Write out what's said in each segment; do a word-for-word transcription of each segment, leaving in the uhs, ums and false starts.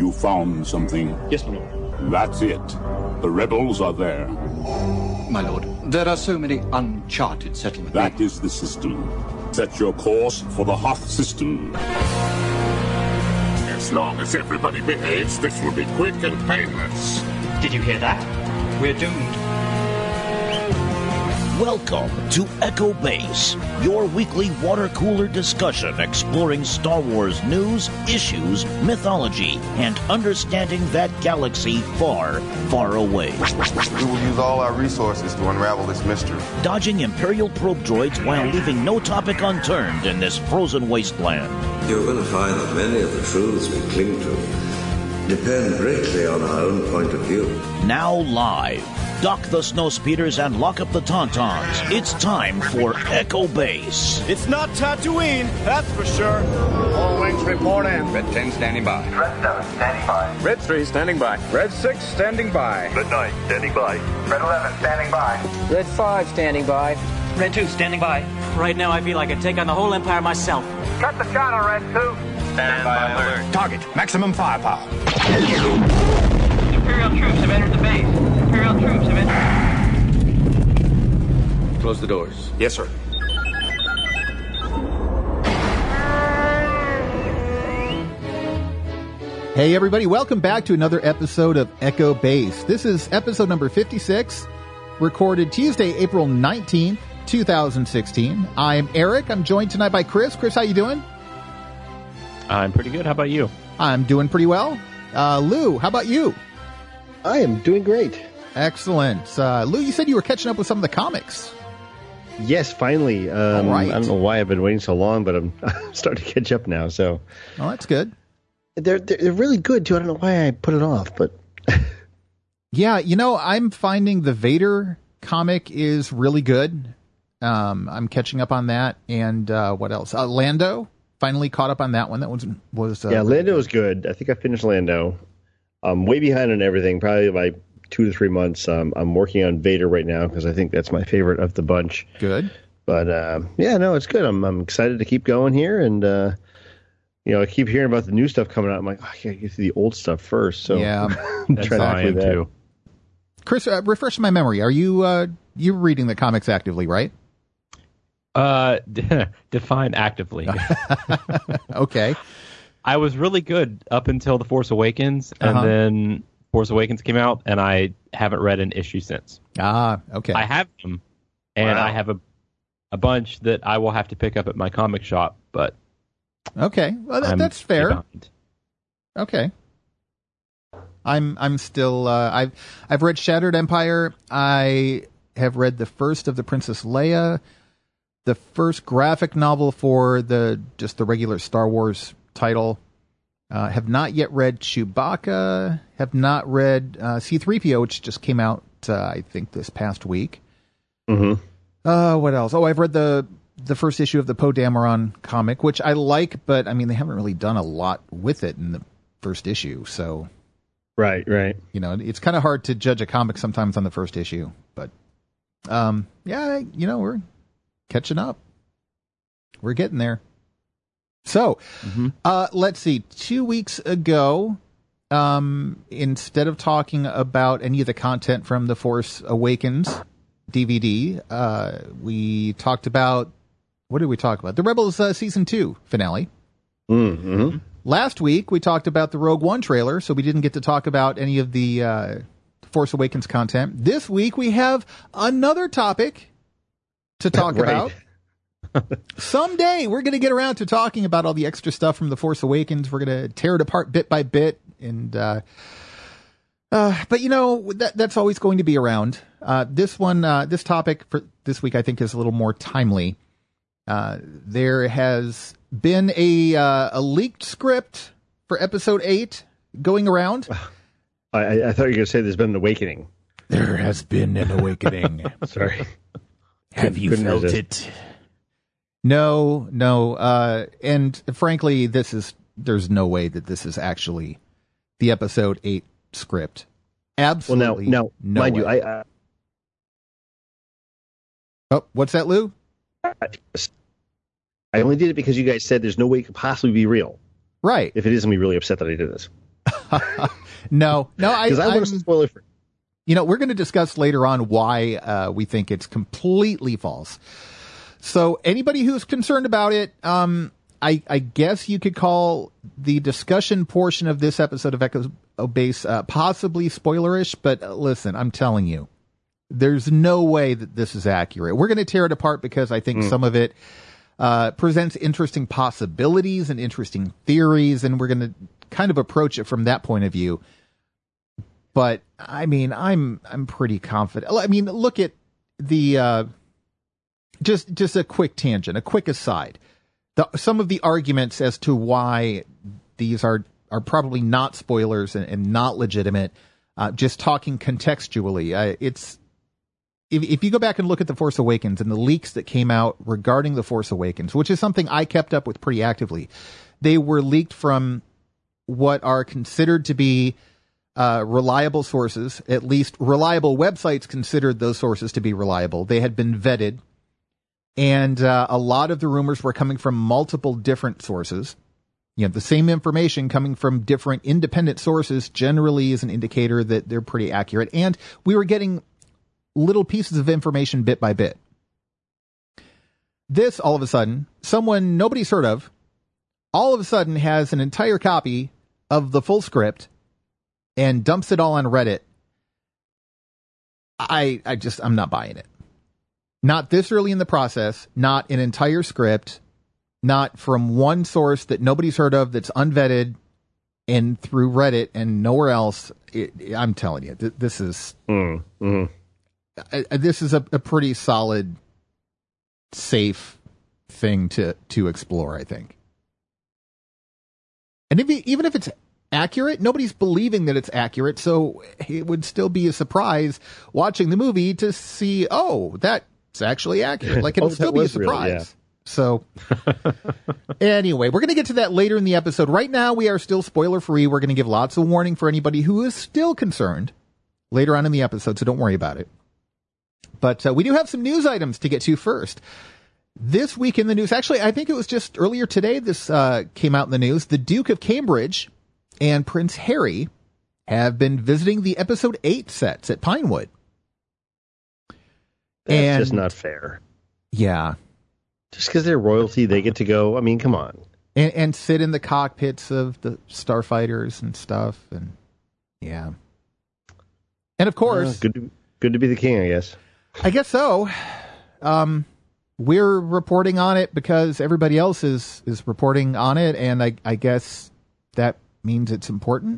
You found something. Yes, my lord. That's it. The rebels are there. My lord, there are so many uncharted settlements. That is the system. Set your course for the Hoth system. As long as everybody behaves, this will be quick and painless. Did you hear that? We're doomed. Welcome to Echo Base, your weekly water cooler discussion exploring Star Wars news, issues, mythology, and understanding that galaxy far, far away. We will use all our resources to unravel this mystery. Dodging Imperial probe droids while leaving no topic unturned in this frozen wasteland. You're going to find that many of the truths we cling to depend greatly on our own point of view. Now live. Dock the snowspeeders and lock up the tauntauns. It's time for Echo Base. It's not Tatooine, that's for sure. All wings report in. Red ten standing by. Red seven standing by. Red three standing by. Red six standing by. Red nine standing by. Red eleven standing by. Red five standing by. Red two standing by. Right now I feel like I'd take on the whole Empire myself. Cut the shot on Red two. Stand by alert. Target, maximum firepower. Imperial troops have entered the base. Imperial troops have entered. Close the doors. Yes, sir. Hey everybody, welcome back to another episode of Echo Base. This is episode number fifty-six, recorded Tuesday, April nineteenth, twenty sixteen. I'm Eric. I'm joined tonight by Chris. Chris, how you doing? I'm pretty good. How about you? I'm doing pretty well. Uh, Lou, how about you? I am doing great. Excellent. Uh, Lou, you said you were catching up with some of the comics. Yes, finally. Um, All right. I don't know why I've been waiting so long, but I'm starting to catch up now. So, well, that's good. They're they're really good too. I don't know why I put it off, but yeah, you know, I'm finding the Vader comic is really good. Um, I'm catching up on that, and uh, what else? Uh, Lando. Finally caught up on that one. That was was uh, yeah. Lando was good. I think I finished Lando. I'm way behind on everything. Probably by two to three months. Um, I'm working on Vader right now because I think that's my favorite of the bunch. Good. But uh, yeah, no, it's good. I'm I'm excited to keep going here, and uh, you know, I keep hearing about the new stuff coming out. I'm like, oh, I gotta get to the old stuff first. So yeah, I'm trying to I am that. too. Chris, uh, refresh my memory. Are you uh, you're reading the comics actively, right? Uh, define actively. Okay. I was really good up until The Force Awakens, and uh-huh. then Force Awakens came out, and I haven't read an issue since. Ah, okay. I have them, and wow. I have a a bunch that I will have to pick up at my comic shop, but okay, well, that, that's fair. Behind. Okay. I'm I'm still uh, I've I've read Shattered Empire. I have read the first of the Princess Leia. The first graphic novel for the just the regular Star Wars title. Uh, have not yet read Chewbacca. Have not read uh, C three P O, which just came out, uh, I think, this past week. Mm-hmm. Uh, what else? Oh, I've read the the first issue of the Poe Dameron comic, which I like, but I mean, they haven't really done a lot with it in the first issue. So, right, right. You know, it's kind of hard to judge a comic sometimes on the first issue. But, um, yeah, you know, we're catching up. We're getting there. So, mm-hmm. uh, let's see. Two weeks ago, um, instead of talking about any of the content from The Force Awakens D V D, uh, we talked about, what did we talk about? The Rebels uh, Season two finale. Mm-hmm. Last week, we talked about the Rogue One trailer, so we didn't get to talk about any of the uh, Force Awakens content. This week, we have another topic to talk right. about. Someday we're going to get around to talking about all the extra stuff from The Force Awakens. We're going to tear it apart bit by bit. And, uh, uh, but you know, that, that's always going to be around. Uh, this one, uh, this topic for this week, I think is a little more timely. Uh, there has been a, uh, a leaked script for episode eight going around. I, I thought you were going to say there's been an awakening. There has been an awakening. Sorry. Have you felt resist. it? No, no. Uh, and frankly, this is, there's no way that this is actually the episode eight script. Absolutely. Well, now, now no mind way. you, I, uh, oh, what's that, Lou? I, I only did it because you guys said there's no way it could possibly be real. Right. If it is, I'm going to be really upset that I did this. no, no, I because I want to spoil it for. You know, we're going to discuss later on why uh, we think it's completely false. So anybody who's concerned about it, um, I, I guess you could call the discussion portion of this episode of Echo Base uh, possibly spoilerish. But uh, listen, I'm telling you, there's no way that this is accurate. We're going to tear it apart because I think mm. some of it uh, presents interesting possibilities and interesting theories, and we're going to kind of approach it from that point of view. But I mean, I'm I'm pretty confident. I mean, look at the uh, just just a quick tangent, a quick aside. The, some of the arguments as to why these are are probably not spoilers and, and not legitimate. Uh, just talking contextually, uh, it's if if you go back and look at The Force Awakens and the leaks that came out regarding The Force Awakens, which is something I kept up with pretty actively, they were leaked from what are considered to be Uh, reliable sources, at least reliable websites considered those sources to be reliable. They had been vetted, and uh, a lot of the rumors were coming from multiple different sources. You know, the same information coming from different independent sources generally is an indicator that they're pretty accurate, and we were getting little pieces of information bit by bit. This, all of a sudden, someone nobody's heard of, all of a sudden has an entire copy of the full script and dumps it all on Reddit. I I just, I'm not buying it. Not this early in the process, not an entire script, not from one source that nobody's heard of, that's unvetted, and through Reddit and nowhere else. It, I'm telling you, th- this is mm, mm. Uh, this is a, a pretty solid, safe thing to, to explore, I think. And if you, even if it's accurate, nobody's believing that it's accurate, so it would still be a surprise watching the movie to see, oh, that's actually accurate. Like, it would oh, still be a surprise. Really, yeah. So, anyway, we're going to get to that later in the episode. Right now, we are still spoiler-free. We're going to give lots of warning for anybody who is still concerned later on in the episode, so don't worry about it. But uh, we do have some news items to get to first. This week in the news, actually, I think it was just earlier today this uh, came out in the news. The Duke of Cambridge and Prince Harry have been visiting the episode eight sets at Pinewood. That's and, just not fair. Yeah. Just because they're royalty, they get to go. I mean, come on. And, and sit in the cockpits of the starfighters and stuff. And yeah. And of course. Uh, good, to, good to be the king, I guess. I guess so. Um, we're reporting on it because everybody else is, is reporting on it. And I, I guess that means it's important.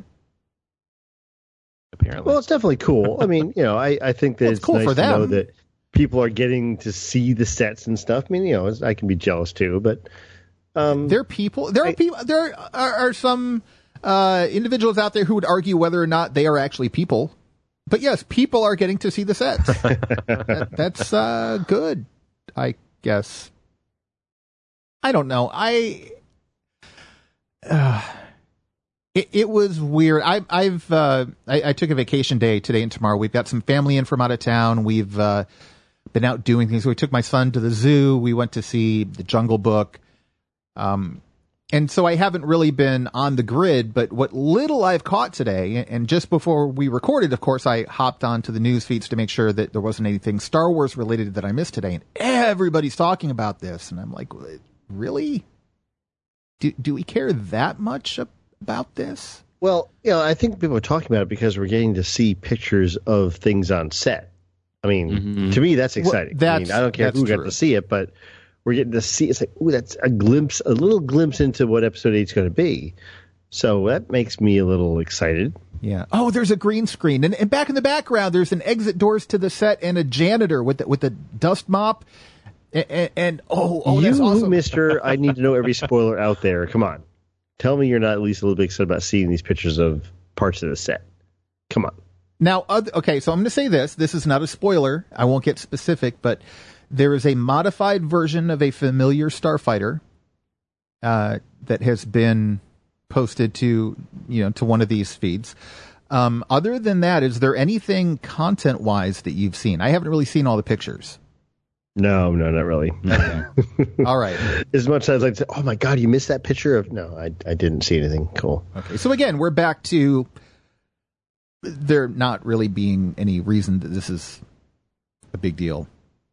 Apparently. Well, it's definitely cool. I mean, you know, I, I think that well, it's, it's cool nice for them. To know that people are getting to see the sets and stuff. I mean, you know, I can be jealous too, but um, there are people. There are I, people. There are, are some uh, individuals out there who would argue whether or not they are actually people. But yes, people are getting to see the sets. that, that's uh, good, I guess. I don't know. I. Uh, It, it was weird. I, I've uh, I, I took a vacation day today and tomorrow. We've got some family in from out of town. We've uh, been out doing things. We took my son to the zoo. We went to see the Jungle Book. Um, and so I haven't really been on the grid. But what little I've caught today, and just before we recorded, of course, I hopped onto the news feeds to make sure that there wasn't anything Star Wars related that I missed today. And everybody's talking about this, and I'm like, really? Do do we care that much about about this? Well, you know, I think people are talking about it because we're getting to see pictures of things on set. I mean, mm-hmm. to me, that's exciting. Well, that's, I mean, I don't care who true. got to see it, but we're getting to see. It's like, ooh, that's a glimpse, a little glimpse into what episode eight's going to be. So that makes me a little excited. Yeah. Oh, there's a green screen, and, and back in the background, there's an exit doors to the set and a janitor with the, with the dust mop. And, and, and oh, oh, you, that's awesome. Mister I need to know every spoiler out there. Come on. Tell me you're not at least a little bit excited about seeing these pictures of parts of the set. Come on. Now, okay, so I'm going to say this. This is not a spoiler. I won't get specific, but there is a modified version of a familiar starfighter uh, that has been posted to, you know, to one of these feeds. Um, other than that, is there anything content-wise that you've seen? I haven't really seen all the pictures. No, no, not really. Okay. All right. As much as I'd say, oh my God, you missed that picture of... No, I, I didn't see anything. Cool. Okay. So again, we're back to there not really being any reason that this is a big deal.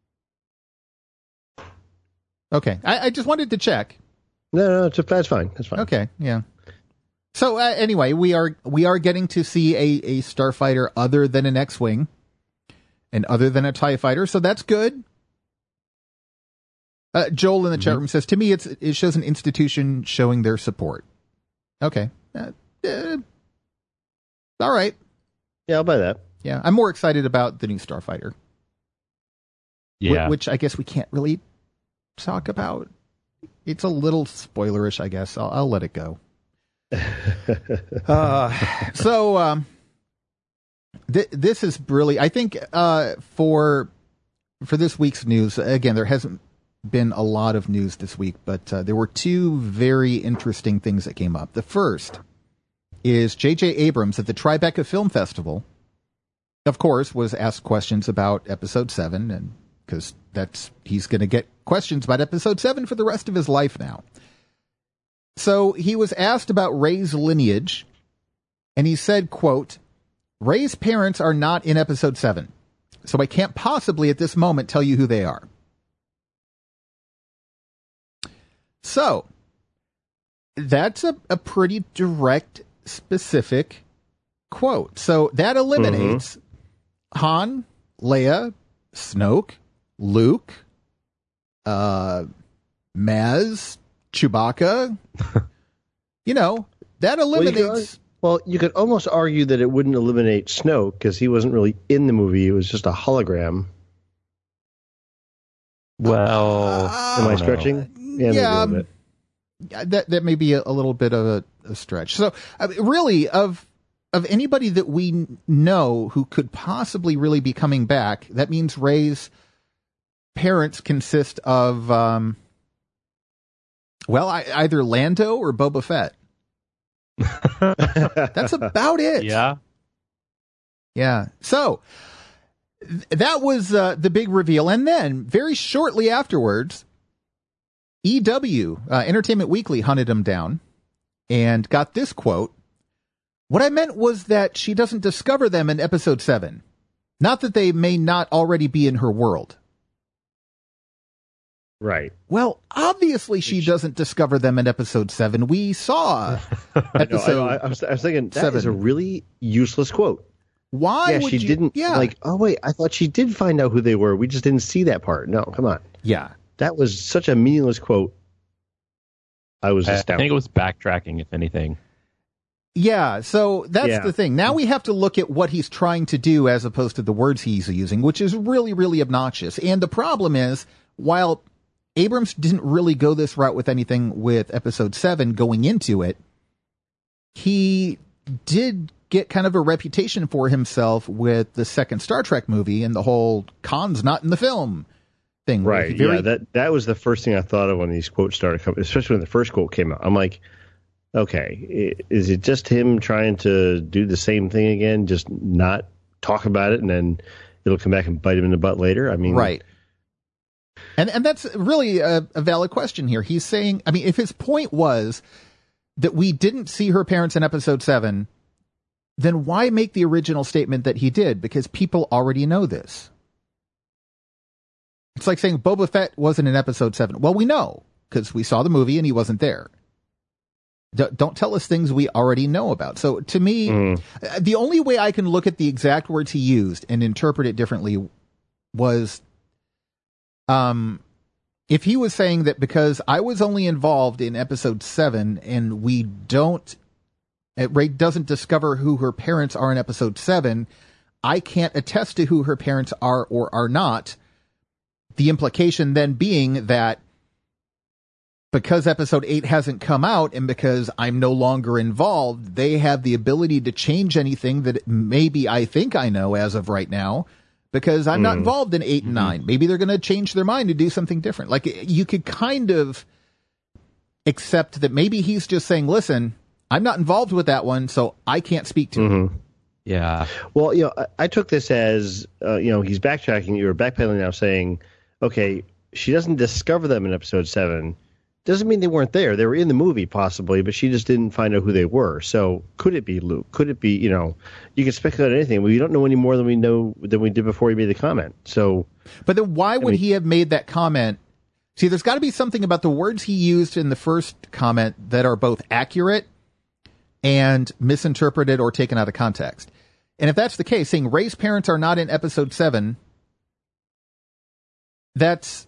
Okay. I, I just wanted to check. No, no, it's, that's fine. That's fine. Okay. Yeah. So uh, anyway, we are we are getting to see a, a starfighter other than an X-Wing and other than a TIE fighter. So that's good. Uh, Joel in the mm-hmm. chat room says, to me, it's, it shows an institution showing their support. Okay. Uh, uh, all right. Yeah, I'll buy that. Yeah, I'm more excited about the new Starfighter. Yeah. Wh- which I guess we can't really talk about. It's a little spoilerish, I guess. I'll, I'll let it go. uh, so, um, th- this is really, I think, uh, for, for this week's news, again, there hasn't been a lot of news this week, but uh, there were two very interesting things that came up. The first is J J Abrams at the Tribeca Film Festival, of course, was asked questions about Episode seven, and because that's he's going to get questions about Episode seven for the rest of his life now. So he was asked about Rey's lineage, and he said, quote, "Rey's parents are not in Episode seven, so I can't possibly at this moment tell you who they are." So, that's a, a pretty direct, specific quote. So that eliminates mm-hmm. Han, Leia, Snoke, Luke, uh, Maz, Chewbacca. You know, that eliminates... Well you, could, well, you could almost argue that it wouldn't eliminate Snoke because he wasn't really in the movie. It was just a hologram. Well... Uh, am I stretching? Yeah, yeah um, that that may be a, a little bit of a, a stretch. So, I mean, really, of of anybody that we know who could possibly really be coming back, that means Rey's parents consist of, um, well, I, either Lando or Boba Fett. That's about it. Yeah. Yeah. So, th- that was uh, the big reveal. And then, very shortly afterwards, E W, uh, Entertainment Weekly, hunted him down and got this quote. "What I meant was that she doesn't discover them in Episode seven. Not that they may not already be in her world." Right. Well, obviously she doesn't discover them in Episode seven. We saw Episode I, know, I, I, was, I was thinking, that seven. is a really useless quote. Why yeah, would she you, didn't, yeah. like, oh, wait, I thought she did find out who they were. We just didn't see that part. No, come on. Yeah. That was such a meaningless quote. I was astounded. I think it was backtracking, if anything. Yeah, so that's yeah. the thing. Now we have to look at what he's trying to do as opposed to the words he's using, which is really, really obnoxious. And the problem is, while Abrams didn't really go this route with anything with Episode seven going into it, he did get kind of a reputation for himself with the second Star Trek movie and the whole Khan's not in the film thing. Right, very... yeah, that that was the first thing I thought of when these quotes started coming, especially when the first quote came out. I'm like, okay, is it just him trying to do the same thing again, just not talk about it, and then it'll come back and bite him in the butt later? I mean... Right. And and that's really a, a valid question here. He's saying, I mean, if his point was that we didn't see her parents in Episode seven, then why make the original statement that he did? Because people already know this. It's like saying Boba Fett wasn't in Episode seven. Well, we know, because we saw the movie and he wasn't there. D- don't tell us things we already know about. So to me, mm. the only way I can look at the exact words he used and interpret it differently was, um, if he was saying that because I was only involved in Episode seven and we don't, Rey doesn't discover who her parents are in Episode seven, I can't attest to who her parents are or are not. The implication then being that because Episode eight hasn't come out and because I'm no longer involved, they have the ability to change anything that maybe I think I know as of right now because I'm mm. not involved in eight and nine. Mm-hmm. Maybe they're going to change their mind and do something different. Like, you could kind of accept that maybe he's just saying, listen, I'm not involved with that one, so I can't speak to mm-hmm. it. Yeah. Well, you know, I, I took this as, uh, you know, he's backtracking, you're backpedaling now saying, okay, she doesn't discover them in episode seven. Doesn't mean they weren't there. They were in the movie possibly, but she just didn't find out who they were. So could it be Luke? Could it be, you know, you can speculate anything. We don't know any more than we know than we did before he made the comment. So, but then why would I mean, he have made that comment? See, there's got to be something about the words he used in the first comment that are both accurate and misinterpreted or taken out of context. And if that's the case, saying Rey's parents are not in episode seven, that's,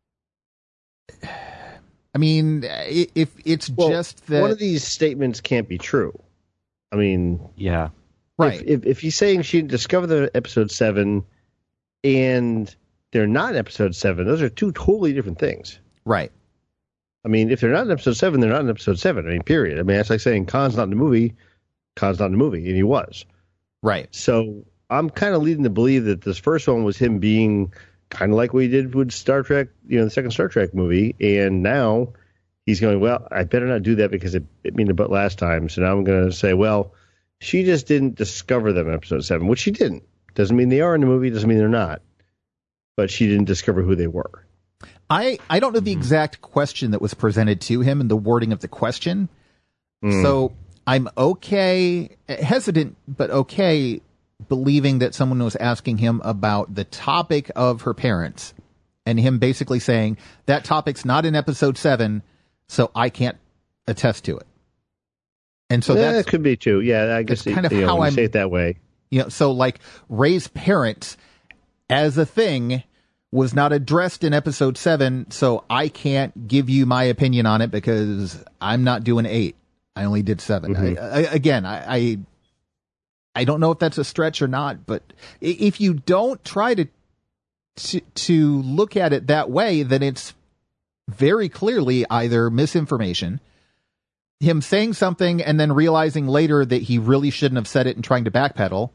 I mean, if it's well, just that one of these statements can't be true. I mean, yeah, right. If, if, if he's saying she discovered them in episode seven and they're not in episode seven, those are two totally different things. Right. I mean, if they're not in episode seven, they're not in episode seven. I mean, period. I mean, that's like saying Khan's not in the movie. Khan's not in the movie, and he was. Right. So I'm kind of leading to believe that this first one was him being kind of like what he did with Star Trek, you know, the second Star Trek movie. And now he's going, well, I better not do that because it bit me in the butt last time. So now I'm going to say, well, she just didn't discover them in episode seven, which she didn't. Doesn't mean they are in the movie. Doesn't mean they're not. But she didn't discover who they were. I, I don't know the exact question that was presented to him and the wording of the question. Mm. So I'm okay, hesitant, but okay, believing that someone was asking him about the topic of her parents and him basically saying that topic's not in episode seven, so I can't attest to it. And so yeah, that could be too. Yeah, I guess that's kind of you know, how I say it that way. You know, so like Rey's parents as a thing was not addressed in episode seven, so I can't give you my opinion on it because I'm not doing eight. I only did seven. Mm-hmm. I, I, again, I, I I don't know if that's a stretch or not, but if you don't try to, to to look at it that way, then it's very clearly either misinformation, him saying something and then realizing later that he really shouldn't have said it and trying to backpedal,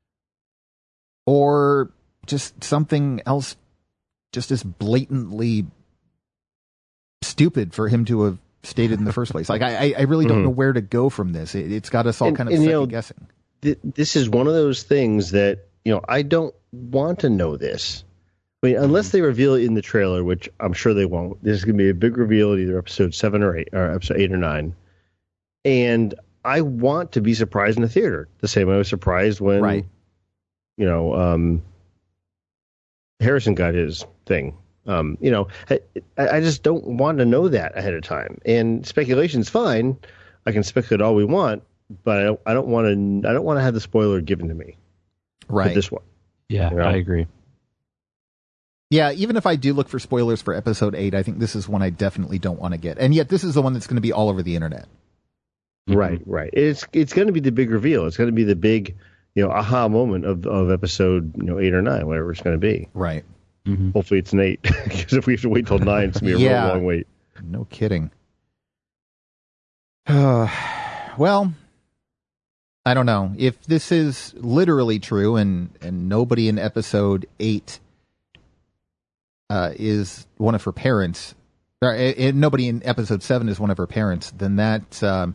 or just something else just as blatantly stupid for him to have stated in the first place. Like, I, I really don't mm-hmm. know where to go from this. It, it's got us all and, kind of and, second you know, guessing. Th- this is one of those things that, you know, I don't want to know this. I mean, unless they reveal it in the trailer, which I'm sure they won't. There's going to be a big reveal at either episode seven or eight, or episode eight or nine. And I want to be surprised in the theater, the same way I was surprised when, right. you know, um, Harrison got his thing. Um, you know, I, I just don't want to know that ahead of time. And speculation's fine. I can speculate all we want, but I don't, I don't want to. I don't want to have the spoiler given to me. Right. For this one. Yeah, you know? I agree. Yeah, even if I do look for spoilers for episode eight, I think this is one I definitely don't want to get. And yet, this is the one that's going to be all over the internet. Right, right. It's it's going to be the big reveal. It's going to be the big, you know, aha moment of of episode, you know, eight or nine, whatever it's going to be. Right. Mm-hmm. Hopefully it's an eight, because if we have to wait till nine, it's going to be a yeah, real long wait. No kidding. Uh, well, I don't know. If this is literally true and, and nobody in episode eight uh, is one of her parents, or uh, nobody in episode seven is one of her parents, then that, um,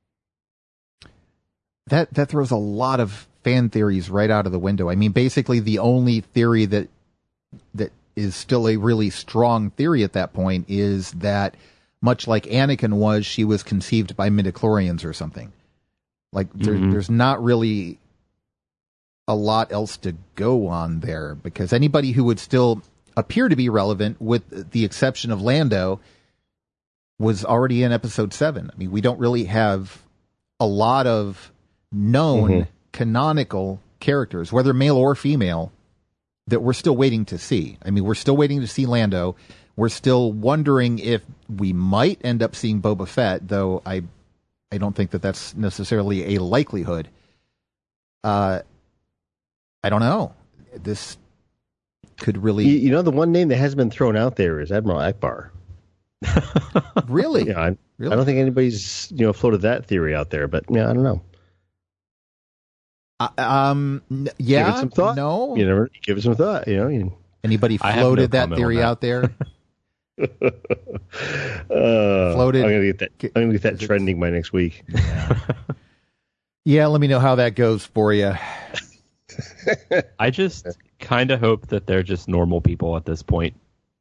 that, that throws a lot of fan theories right out of the window. I mean, basically the only theory that that is still a really strong theory at that point is that, much like Anakin was, she was conceived by midichlorians or something. Like, there, mm-hmm. there's not really a lot else to go on there, because anybody who would still appear to be relevant, with the exception of Lando, was already in episode seven. I mean, we don't really have a lot of known mm-hmm. canonical characters, whether male or female, that we're still waiting to see. I mean, we're still waiting to see Lando. We're still wondering if we might end up seeing Boba Fett, though I I don't think that that's necessarily a likelihood. Uh, I don't know. This could really... You, you know, the one name that has been thrown out there is Admiral Akbar. Really? Yeah, I, really? I don't think anybody's, you know, floated that theory out there, but yeah, I don't know. Uh, um. Yeah. Give it some thought. No. You never give it some thought. You know. You, Anybody floated no that theory that. out there? uh, floated. I'm gonna get that. I'm gonna get that trending by next week. Yeah. Yeah. Let me know how that goes for you. I just kind of hope that they're just normal people at this point.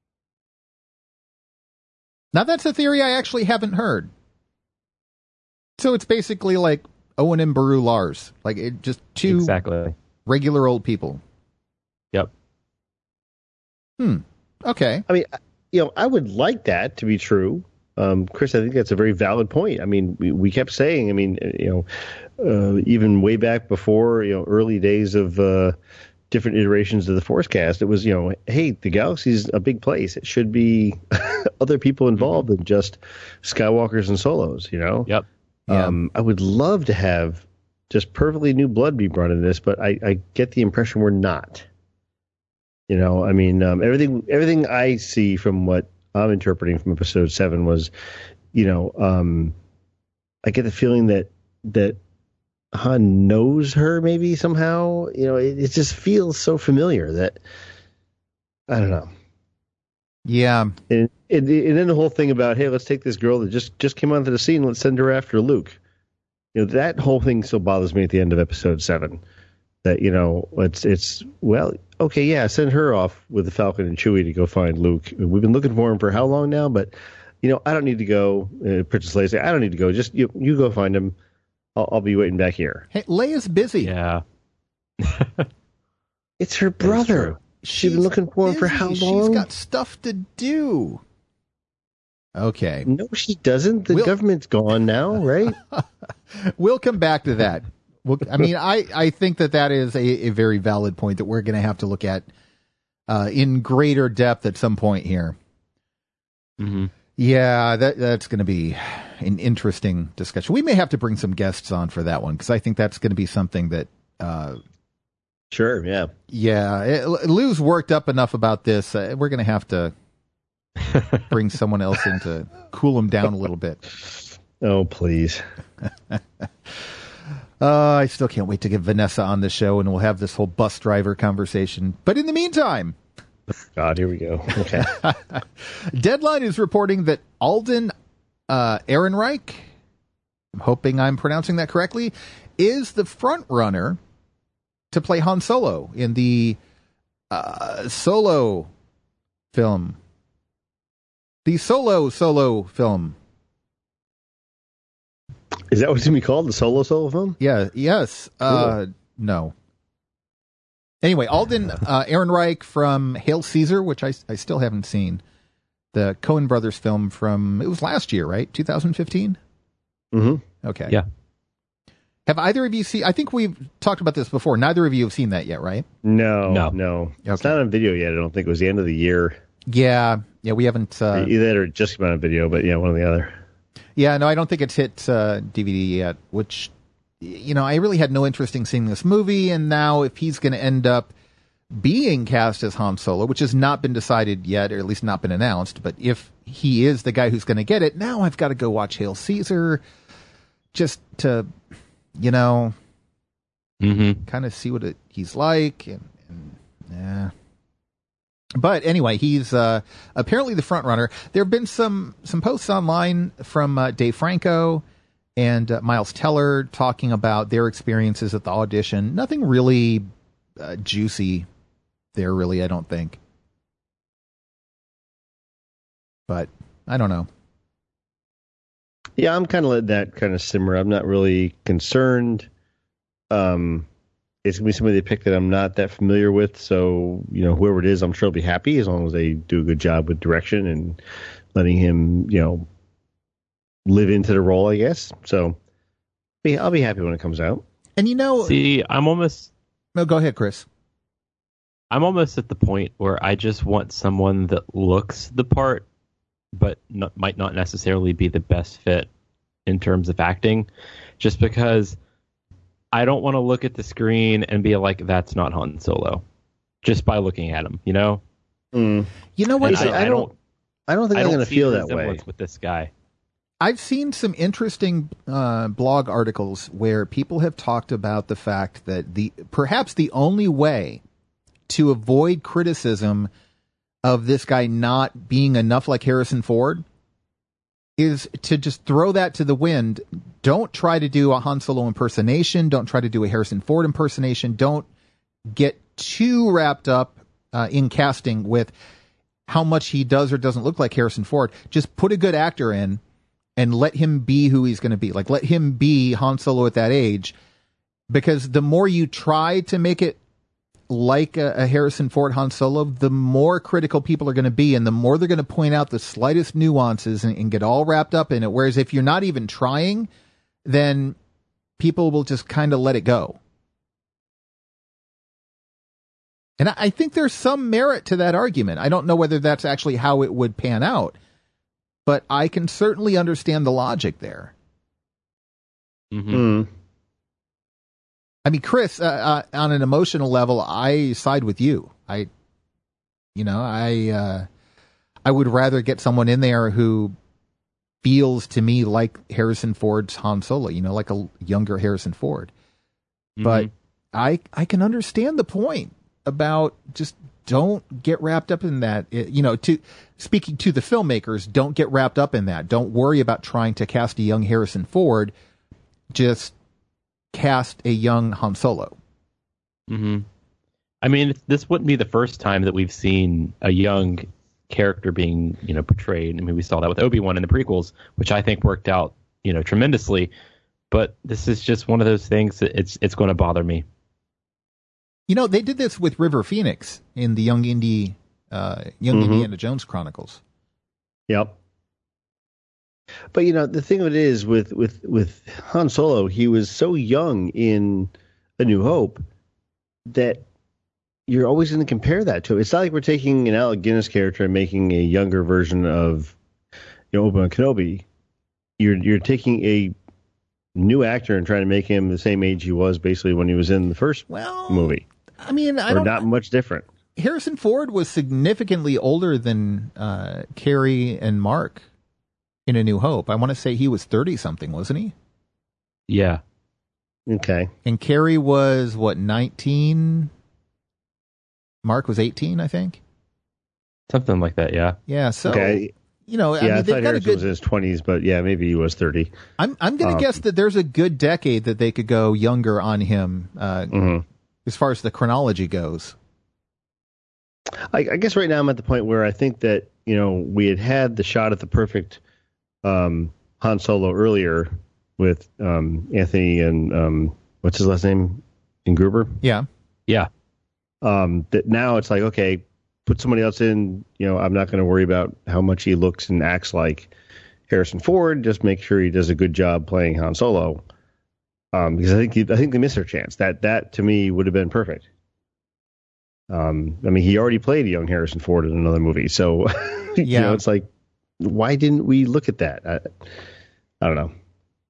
Now, that's a theory I actually haven't heard. So it's basically like Owen and Beru Lars. Like, it just two exactly. regular old people. Yep. Hmm. Okay. I mean, you know, I would like that to be true. Um, Chris, I think that's a very valid point. I mean, we, we kept saying, I mean, you know, uh, even way back before, you know, early days of uh, different iterations of the Forcecast, it was, you know, hey, the galaxy's a big place. It should be other people involved than just Skywalkers and Solos, you know? Yep. Yeah. Um, I would love to have just perfectly new blood be brought in this, but I, I get the impression we're not. You know, I mean, um, everything everything I see from what I'm interpreting from episode seven was, you know, um, I get the feeling that that Han knows her maybe somehow. You know, it, it just feels so familiar that I don't know. Yeah, and, and, and then the whole thing about, hey, let's take this girl that just just came onto the scene, let's send her after Luke. You know, that whole thing still bothers me at the end of episode seven. That, you know, it's, it's well, okay, yeah, send her off with the Falcon and Chewie to go find Luke. We've been looking for him for how long now? But, you know, I don't need to go. Uh, Princess Leia say, I don't need to go. Just you, you go find him. I'll, I'll be waiting back here. Hey, Leia's busy. Yeah. It's her brother. She's been looking for him for how long? She's got stuff to do. Okay. No, she doesn't. The we'll, government's gone now, right? We'll come back to that. Well, I mean, I, I think that that is a, a very valid point that we're going to have to look at uh, in greater depth at some point here. Mm-hmm. Yeah, that that's going to be an interesting discussion. We may have to bring some guests on for that one, because I think that's going to be something that... Uh, sure, yeah. Yeah, it, Lou's worked up enough about this. Uh, we're going to have to bring someone else in to cool him down a little bit. Oh, please. Uh, I still can't wait to get Vanessa on the show, and we'll have this whole bus driver conversation. But in the meantime... God, here we go. Okay. Deadline is reporting that Alden uh, Ehrenreich, I'm hoping I'm pronouncing that correctly, is the front runner to play Han Solo in the uh, Solo film. The Solo Solo film. Is that what's going to be called? The Solo Solo film? Yeah. Yes. Cool. Uh, no. Anyway, Alden uh, Ehrenreich from Hail Caesar, which I, I still haven't seen. The Coen Brothers film from, it was last year, right? two thousand fifteen? Mm-hmm. Okay. Yeah. Have either of you seen, I think we've talked about this before. Neither of you have seen that yet, right? No. No. No. Okay. It's not on video yet. I don't think it was the end of the year. Yeah. Yeah, we haven't. Uh, Either that or just came out on video, but yeah, one or the other. Yeah, no, I don't think it's hit uh, D V D yet, which, you know, I really had no interest in seeing this movie, and now if he's going to end up being cast as Han Solo, which has not been decided yet, or at least not been announced, but if he is the guy who's going to get it, now I've got to go watch Hail Caesar just to, you know, mm-hmm. kind of see what it, he's like, and, and yeah. But anyway, he's uh, apparently the front runner. There have been some, some posts online from uh, Dave Franco and uh, Miles Teller talking about their experiences at the audition. Nothing really uh, juicy there, really, I don't think. But I don't know. Yeah, I'm kind of letting that kind of simmer. I'm not really concerned. Um, it's going to be somebody they pick that I'm not that familiar with. So, you know, whoever it is, I'm sure will be happy as long as they do a good job with direction and letting him, you know, live into the role, I guess. So I'll be happy when it comes out. And, you know, see, I'm almost. No, go ahead, Chris. I'm almost at the point where I just want someone that looks the part, but not, might not necessarily be the best fit in terms of acting, just because I don't want to look at the screen and be like, that's not Han Solo, just by looking at him, you know? Mm. You know what? I, I, I don't I don't think I I'm don't going to feel that way with this guy. I've seen some interesting uh, blog articles where people have talked about the fact that the perhaps the only way to avoid criticism of this guy not being enough like Harrison Ford is to just throw that to the wind. Don't try to do a Han Solo impersonation. Don't try to do a Harrison Ford impersonation. Don't get too wrapped up uh, in casting with how much he does or doesn't look like Harrison Ford. Just put a good actor in and let him be who he's going to be. Like, let him be Han Solo at that age, because the more you try to make it like a, a Harrison Ford Han Solo, the more critical people are going to be, and the more they're going to point out the slightest nuances and, and get all wrapped up in it. Whereas if you're not even trying, then people will just kind of let it go. And I, I think there's some merit to that argument. I don't know whether that's actually how it would pan out, but I can certainly understand the logic there. Mm-hmm. Mm. I mean, Chris, uh, uh, on an emotional level, I side with you. I, you know, I, uh, I would rather get someone in there who feels to me like Harrison Ford's Han Solo, you know, like a younger Harrison Ford. Mm-hmm. But I, I can understand the point about just don't get wrapped up in that. It, you know, to speaking to the filmmakers, don't get wrapped up in that. Don't worry about trying to cast a young Harrison Ford. Just cast a young Han Solo. Mm-hmm. I mean, this wouldn't be the first time that we've seen a young character being, you know, portrayed. I mean, we saw that with Obi-Wan in the prequels, which I think worked out, you know, tremendously. But this is just one of those things that it's it's going to bother me. You know, they did this with River Phoenix in the Young Indy, uh, Young mm-hmm. Indiana Jones Chronicles. Yep. But, you know, the thing of it is with, with, with Han Solo, he was so young in A New Hope that you're always going to compare that to him. It's not like we're taking an Alec Guinness character and making a younger version of, you know, Obi-Wan Kenobi. You're, you're taking a new actor and trying to make him the same age he was basically when he was in the first well, movie. I mean, I or don't... not much different. Harrison Ford was significantly older than uh, Carrie and Mark in A New Hope. I want to say he was thirty-something, wasn't he? Yeah. Okay. And Carrie was, what, nineteen? Mark was eighteen, I think? Something like that, yeah. Yeah, so, okay. you know, yeah, I mean, I they've thought got Harrison a good... was in his twenties, but yeah, maybe he was thirty. I'm I'm going to um, guess that there's a good decade that they could go younger on him uh, mm-hmm. as far as the chronology goes. I, I guess right now I'm at the point where I think that, you know, we had had the shot at the perfect um, Han Solo earlier with um, Anthony and um, what's his last name? Ingruber? Yeah. Yeah. Um, that now it's like, okay, put somebody else in. You know, I'm not going to worry about how much he looks and acts like Harrison Ford. Just make sure he does a good job playing Han Solo. Um, because I think he, I think they missed their chance. That that to me would have been perfect. Um, I mean, he already played a young Harrison Ford in another movie, so you yeah. know, it's like, why didn't we look at that? I, I don't know.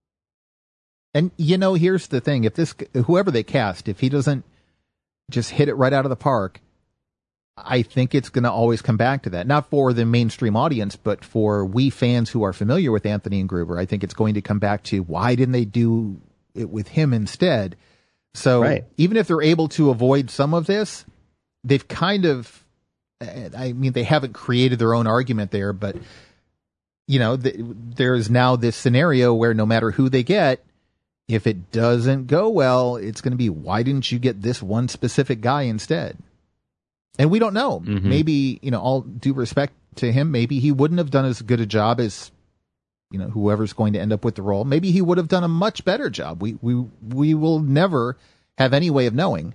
And you know, here's the thing: if this, whoever they cast, if he doesn't just hit it right out of the park, I think it's going to always come back to that. Not for the mainstream audience, but for we fans who are familiar with Anthony Ingruber, I think it's going to come back to why didn't they do it with him instead? So right. even if they're able to avoid some of this, they've kind of, I mean, they haven't created their own argument there, but, you know, the, there is now this scenario where no matter who they get, if it doesn't go well, it's going to be, why didn't you get this one specific guy instead? And we don't know. Mm-hmm. Maybe, you know, all due respect to him, maybe he wouldn't have done as good a job as, you know, whoever's going to end up with the role. Maybe he would have done a much better job. We, we, we will never have any way of knowing.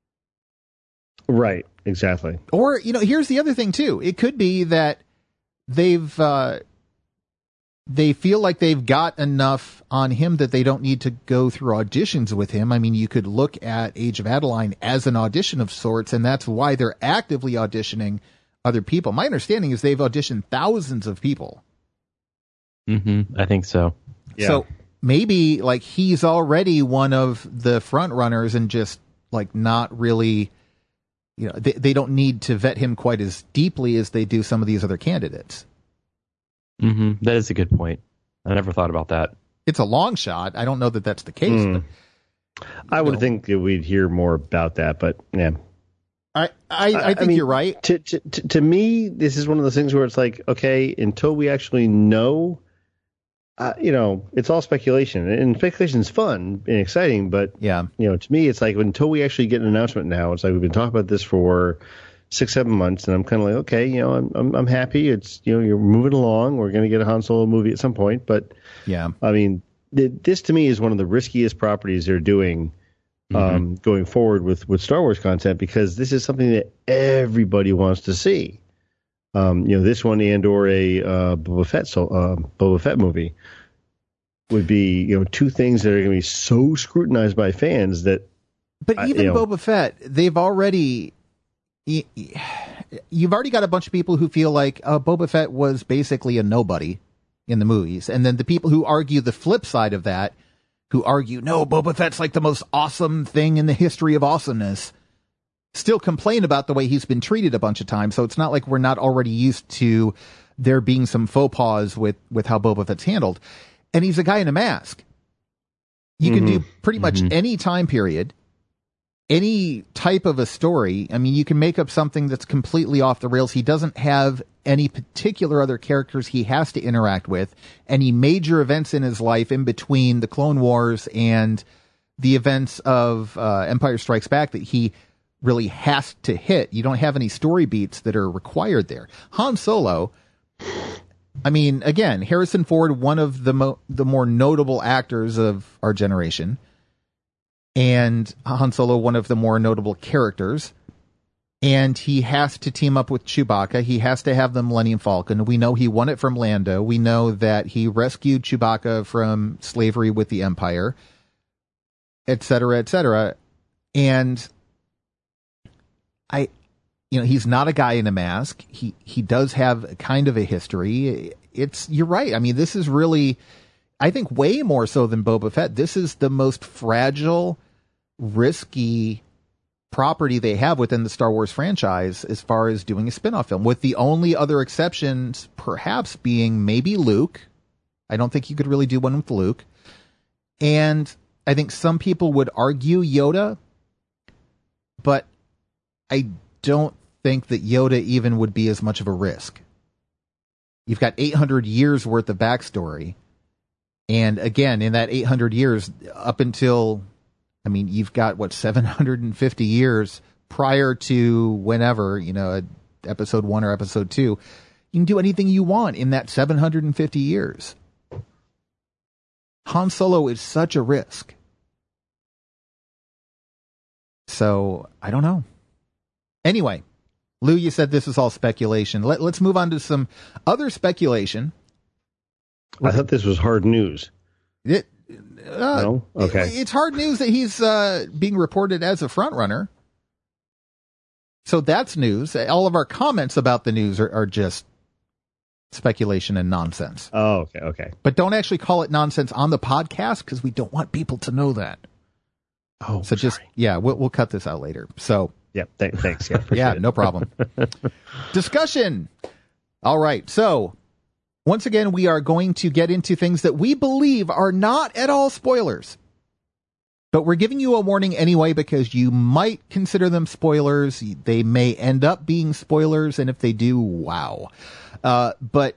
Right, exactly. Or, you know, here's the other thing, too. It could be that they've, uh, they feel like they've got enough on him that they don't need to go through auditions with him. I mean, you could look at Age of Adeline as an audition of sorts, and that's why they're actively auditioning other people. My understanding is they've auditioned thousands of people. Mm-hmm. I think so. Yeah. So maybe, like, he's already one of the front runners and just, like, not really... You know, they, they don't need to vet him quite as deeply as they do some of these other candidates. Mm-hmm. That is a good point. I never thought about that. It's a long shot. I don't know that that's the case. Mm. But, I would know. think that we'd hear more about that, but yeah. I I, I think I mean, you're right. To, to to me, this is one of those things where it's like, okay, until we actually know, uh, you know, it's all speculation, and speculation is fun and exciting. But yeah, you know, to me, it's like until we actually get an announcement now, it's like we've been talking about this for six, seven months, and I'm kind of like, okay, you know, I'm, I'm I'm happy. It's, you know, you're moving along. We're going to get a Han Solo movie at some point, but yeah, I mean, th- this to me is one of the riskiest properties they're doing um, mm-hmm. going forward with, with Star Wars content, because this is something that everybody wants to see. Um, you know, this one and or a uh, Boba Fett so, uh, Boba Fett movie would be, you know, two things that are going to be so scrutinized by fans that. But even I, you know, Boba Fett, they've already. You've already got a bunch of people who feel like uh, Boba Fett was basically a nobody in the movies, and then the people who argue the flip side of that, who argue no, Boba Fett's like the most awesome thing in the history of awesomeness, still complain about the way he's been treated a bunch of times. So it's not like we're not already used to there being some faux pas with, with how Boba Fett's handled. And he's a guy in a mask. You mm-hmm. can do pretty much mm-hmm. any time period, any type of a story. I mean, you can make up something that's completely off the rails. He doesn't have any particular other characters he has to interact with, any major events in his life in between the Clone Wars and the events of uh, Empire Strikes Back that he really has to hit. You don't have any story beats that are required there. Han Solo, I mean, again, Harrison Ford, one of the mo- the more notable actors of our generation, and Han Solo, one of the more notable characters, and he has to team up with Chewbacca. He has to have the Millennium Falcon. We know he won it from Lando. We know that he rescued Chewbacca from slavery with the Empire, et cetera, et cetera. And I, you know, he's not a guy in a mask. He, he does have kind of a history. It's, you're right. I mean, this is really, I think way more so than Boba Fett. This is the most fragile, risky property they have within the Star Wars franchise as far as doing a spin-off film, with the only other exceptions perhaps being maybe Luke. I don't think you could really do one with Luke. And I think some people would argue Yoda, but I don't think that Yoda even would be as much of a risk. You've got eight hundred years worth of backstory. And again, in that eight hundred years, up until, I mean, you've got, what, seven hundred fifty years prior to whenever, you know, episode one or episode two. You can do anything you want in that seven hundred fifty years. Han Solo is such a risk. So, I don't know. Anyway, Lou, you said this is all speculation. Let, let's move on to some other speculation. I thought this was hard news. It, uh, no? Okay. It, it's hard news that he's uh, being reported as a front runner. So that's news. All of our comments about the news are, are just speculation and nonsense. Oh, okay, okay. But don't actually call it nonsense on the podcast because we don't want people to know that. Oh, so just, sorry. yeah, we'll, we'll cut this out later. So. Yeah, th- thanks. Yeah, yeah, it. no problem. Discussion. All right. So once again, we are going to get into things that we believe are not at all spoilers. But we're giving you a warning anyway, because you might consider them spoilers. They may end up being spoilers. And if they do, wow. Uh, but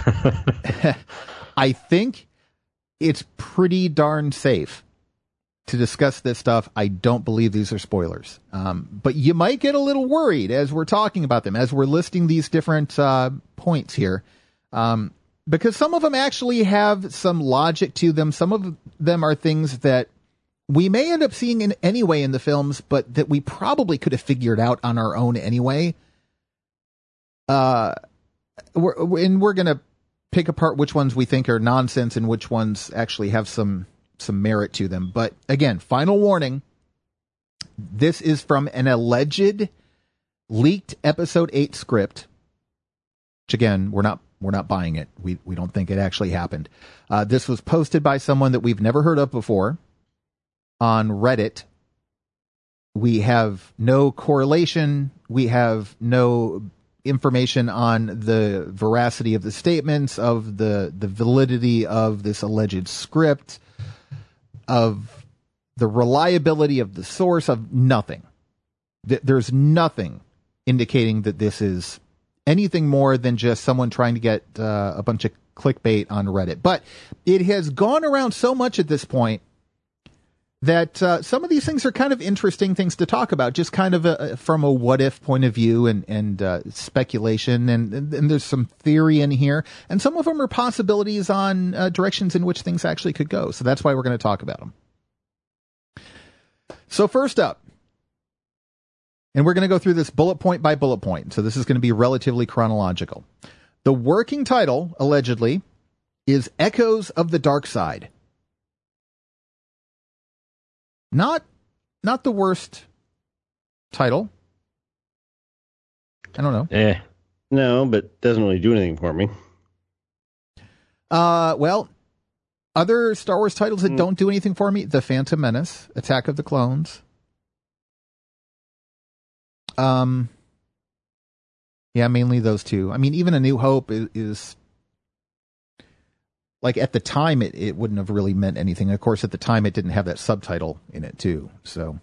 I think it's pretty darn safe to discuss this stuff. I don't believe these are spoilers. Um, but you might get a little worried as we're talking about them, as we're listing these different uh, points here. Um, because some of them actually have some logic to them. Some of them are things that we may end up seeing in anyway in the films, but that we probably could have figured out on our own anyway. Uh, we're, and we're going to pick apart which ones we think are nonsense and which ones actually have some some merit to them. But again, final warning. This is from an alleged leaked episode eight script, which again, we're not, we're not buying it. We, we don't think it actually happened. Uh, this was posted by someone that we've never heard of before on Reddit. We have no correlation. We have no information on the veracity of the statements, of the, the validity of this alleged script, of the reliability of the source, of nothing. There's nothing indicating that this is anything more than just someone trying to get uh, a bunch of clickbait on Reddit. But it has gone around so much at this point that uh, some of these things are kind of interesting things to talk about, just kind of a, from a what-if point of view and, and uh, speculation, and, and there's some theory in here, and some of them are possibilities on uh, directions in which things actually could go, so that's why we're going to talk about them. So first up, and we're going to go through this bullet point by bullet point, so this is going to be relatively chronological. The working title, allegedly, is Echoes of the Dark Side. Not, not the worst title. I don't know. Eh. No, but doesn't really do anything for me. Uh, well, other Star Wars titles that mm. don't do anything for me: The Phantom Menace, Attack of the Clones. Um, yeah, mainly those two. I mean, even A New Hope is, is like, at the time, it, it wouldn't have really meant anything. Of course, at the time, it didn't have that subtitle in it, too. So,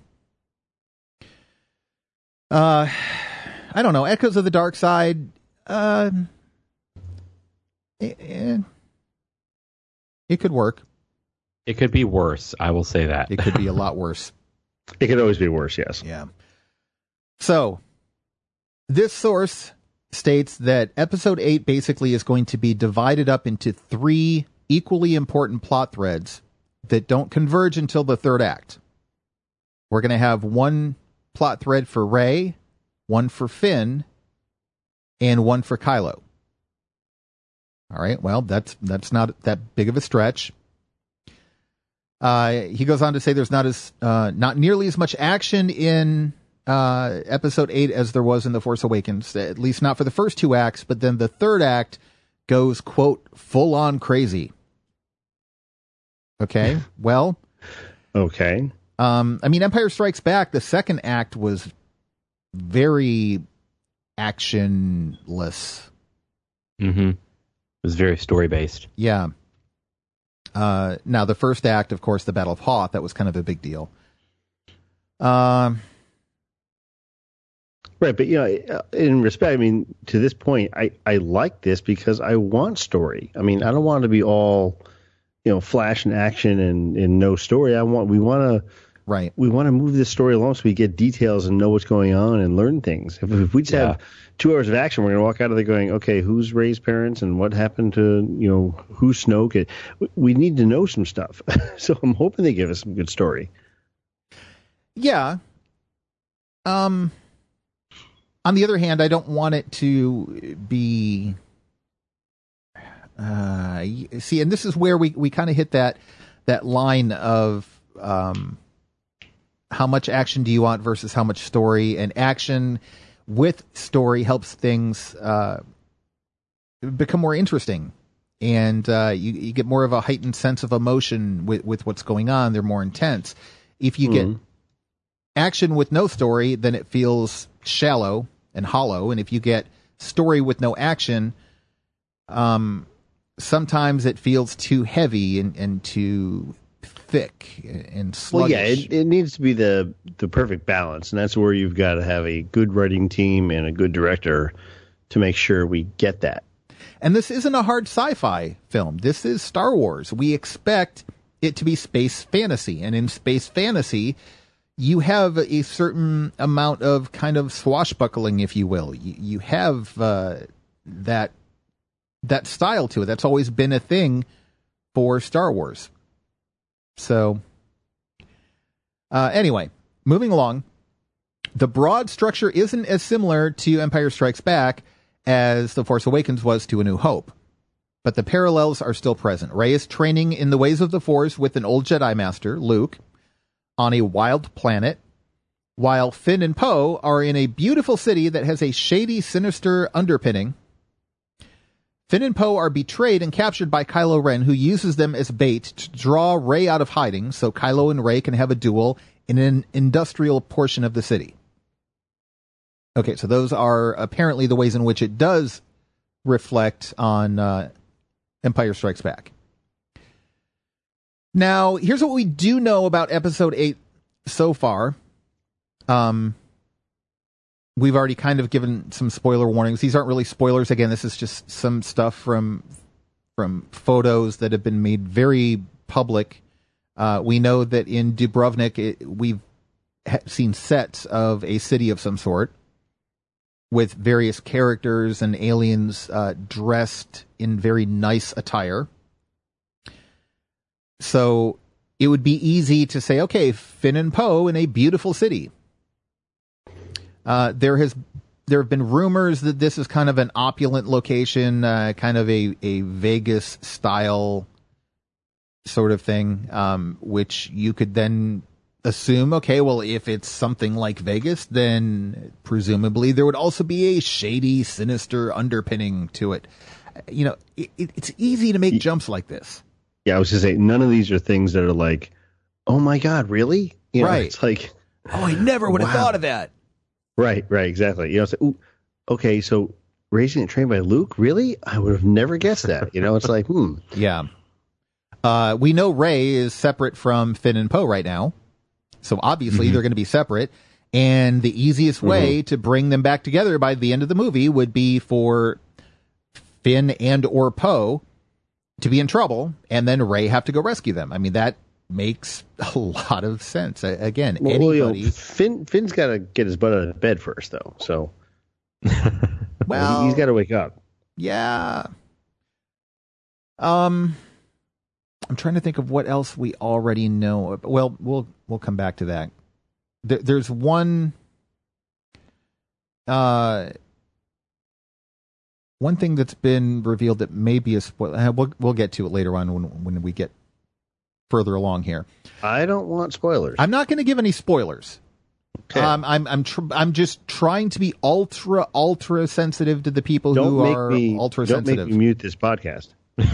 uh, I don't know. Echoes of the Dark Side, uh, it, it could work. It could be worse. I will say that. It could be a lot worse. It could always be worse, yes. Yeah. So, this source states that Episode eight basically is going to be divided up into three equally important plot threads that don't converge until the third act. We're going to have one plot thread for Rey, one for Finn, and one for Kylo. All right, well, that's that's not that big of a stretch. Uh, he goes on to say there's not as uh, not nearly as much action in Uh, episode eight as there was in The Force Awakens, at least not for the first two acts, but then the third act goes, quote, full on crazy. Okay, well. Okay. Um, I mean, Empire Strikes Back, the second act was very actionless. Mm-hmm. It was very story-based. Yeah. Uh, now, the first act, of course, the Battle of Hoth, that was kind of a big deal. Um... Right, but, you know, in respect, I mean, to this point, I, I like this because I want story. I mean, I don't want it to be all, you know, flash and action and, and no story. I want, we want to, right. We want to move this story along so we get details and know what's going on and learn things. If, if we just yeah. have two hours of action, we're going to walk out of there going, okay, who's Rey's parents and what happened to, you know, who's Snoke? We need to know some stuff. So I'm hoping they give us some good story. Yeah. Um... On the other hand, I don't want it to be, uh, see, and this is where we, we kind of hit that, that line of, um, how much action do you want versus how much story, and action with story helps things, uh, become more interesting. And, uh, you, you get more of a heightened sense of emotion with, with what's going on. They're more intense. If you mm-hmm. get action with no story, then it feels shallow and hollow. And if you get story with no action, um, sometimes it feels too heavy and, and too thick and sluggish. Well, yeah, it, it needs to be the, the perfect balance. And that's where you've got to have a good writing team and a good director to make sure we get that. And this isn't a hard sci-fi film. This is Star Wars. We expect it to be space fantasy. And in space fantasy, you have a certain amount of kind of swashbuckling, if you will. You, you have uh, that that style to it. That's always been a thing for Star Wars. So, uh, anyway, moving along. The broad structure isn't as similar to Empire Strikes Back as The Force Awakens was to A New Hope. But the parallels are still present. Rey is training in the ways of the Force with an old Jedi Master, Luke, on a wild planet, while Finn and Poe are in a beautiful city that has a shady, sinister underpinning. Finn and Poe are betrayed and captured by Kylo Ren, who uses them as bait to draw Rey out of hiding so Kylo and Rey can have a duel in an industrial portion of the city. Okay, so those are apparently the ways in which it does reflect on uh, Empire Strikes Back. Now, here's what we do know about Episode eight so far. Um, we've already kind of given some spoiler warnings. These aren't really spoilers. Again, this is just some stuff from from photos that have been made very public Uh, we know that in Dubrovnik, it, we've ha- seen sets of a city of some sort with various characters and aliens uh, dressed in very nice attire. So it would be easy to say, okay, Finn and Poe in a beautiful city. Uh, there has there have been rumors that this is kind of an opulent location, uh, kind of a, a Vegas style sort of thing, um, which you could then assume, okay, well, if it's something like Vegas, then presumably there would also be a shady, sinister underpinning to it. You know, it, it's easy to make jumps like this. Yeah, I was going to say, none of these are things that are like, oh my God, really? You know, right. It's like, oh, I never would have wow. thought of that. Right, right, exactly. You know, it's like, ooh, okay, so Raising it Trained by Luke, really? I would have never guessed that. You know, it's like, hmm. Yeah. Uh, we know Rey is separate from Finn and Poe right now. So obviously mm-hmm. they're going to be separate. And the easiest way mm-hmm. to bring them back together by the end of the movie would be for Finn and or Poe to be in trouble and then Rey have to go rescue them. I mean, that makes a lot of sense. Again, well, anybody... You know, Finn, Finn's got to get his butt out of bed first, though. So, well, he's got to wake up. Yeah. Um, I'm trying to think of what else we already know. Well, we'll we'll come back to that. There, there's one. Uh. One thing that's been revealed that may be a spoiler. We'll we'll get to it later on when when we get further along here. I don't want spoilers. I'm not going to give any spoilers. Okay. Um, I'm I'm tr- I'm just trying to be ultra ultra sensitive to the people don't who make are me, ultra don't sensitive. Don't make me mute this podcast.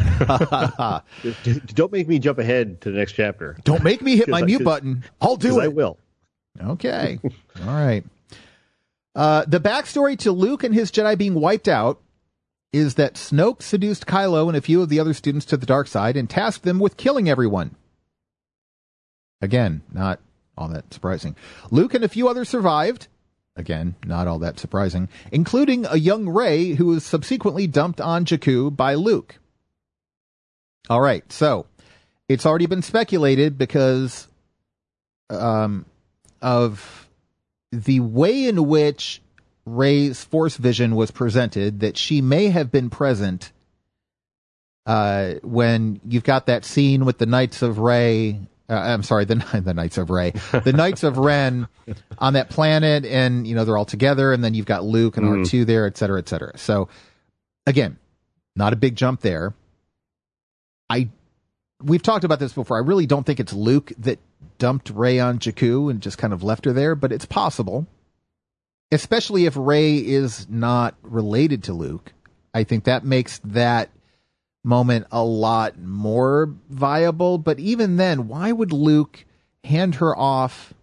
Don't make me jump ahead to the next chapter. Don't make me hit my mute button. I'll do it. I will. Okay. All right. Uh, the backstory to Luke and his Jedi being wiped out is that Snoke seduced Kylo and a few of the other students to the dark side and tasked them with killing everyone. Again, not all that surprising. Luke and a few others survived. Again, not all that surprising, including a young Rey who was subsequently dumped on Jakku by Luke. All right, so it's already been speculated because um, of the way in which Rey's Force vision was presented, that she may have been present uh, when you've got that scene with the Knights of Rey. Uh, I'm sorry, the the Knights of Rey, the Knights of Ren on that planet, and you know they're all together, and then you've got Luke and mm. R two there, et cetera, et cetera. So again, not a big jump there. I we've talked about this before. I really don't think it's Luke that dumped Rey on Jakku and just kind of left her there, but it's possible. Especially if Rey is not related to Luke. I think that makes that moment a lot more viable. But even then, why would Luke hand her off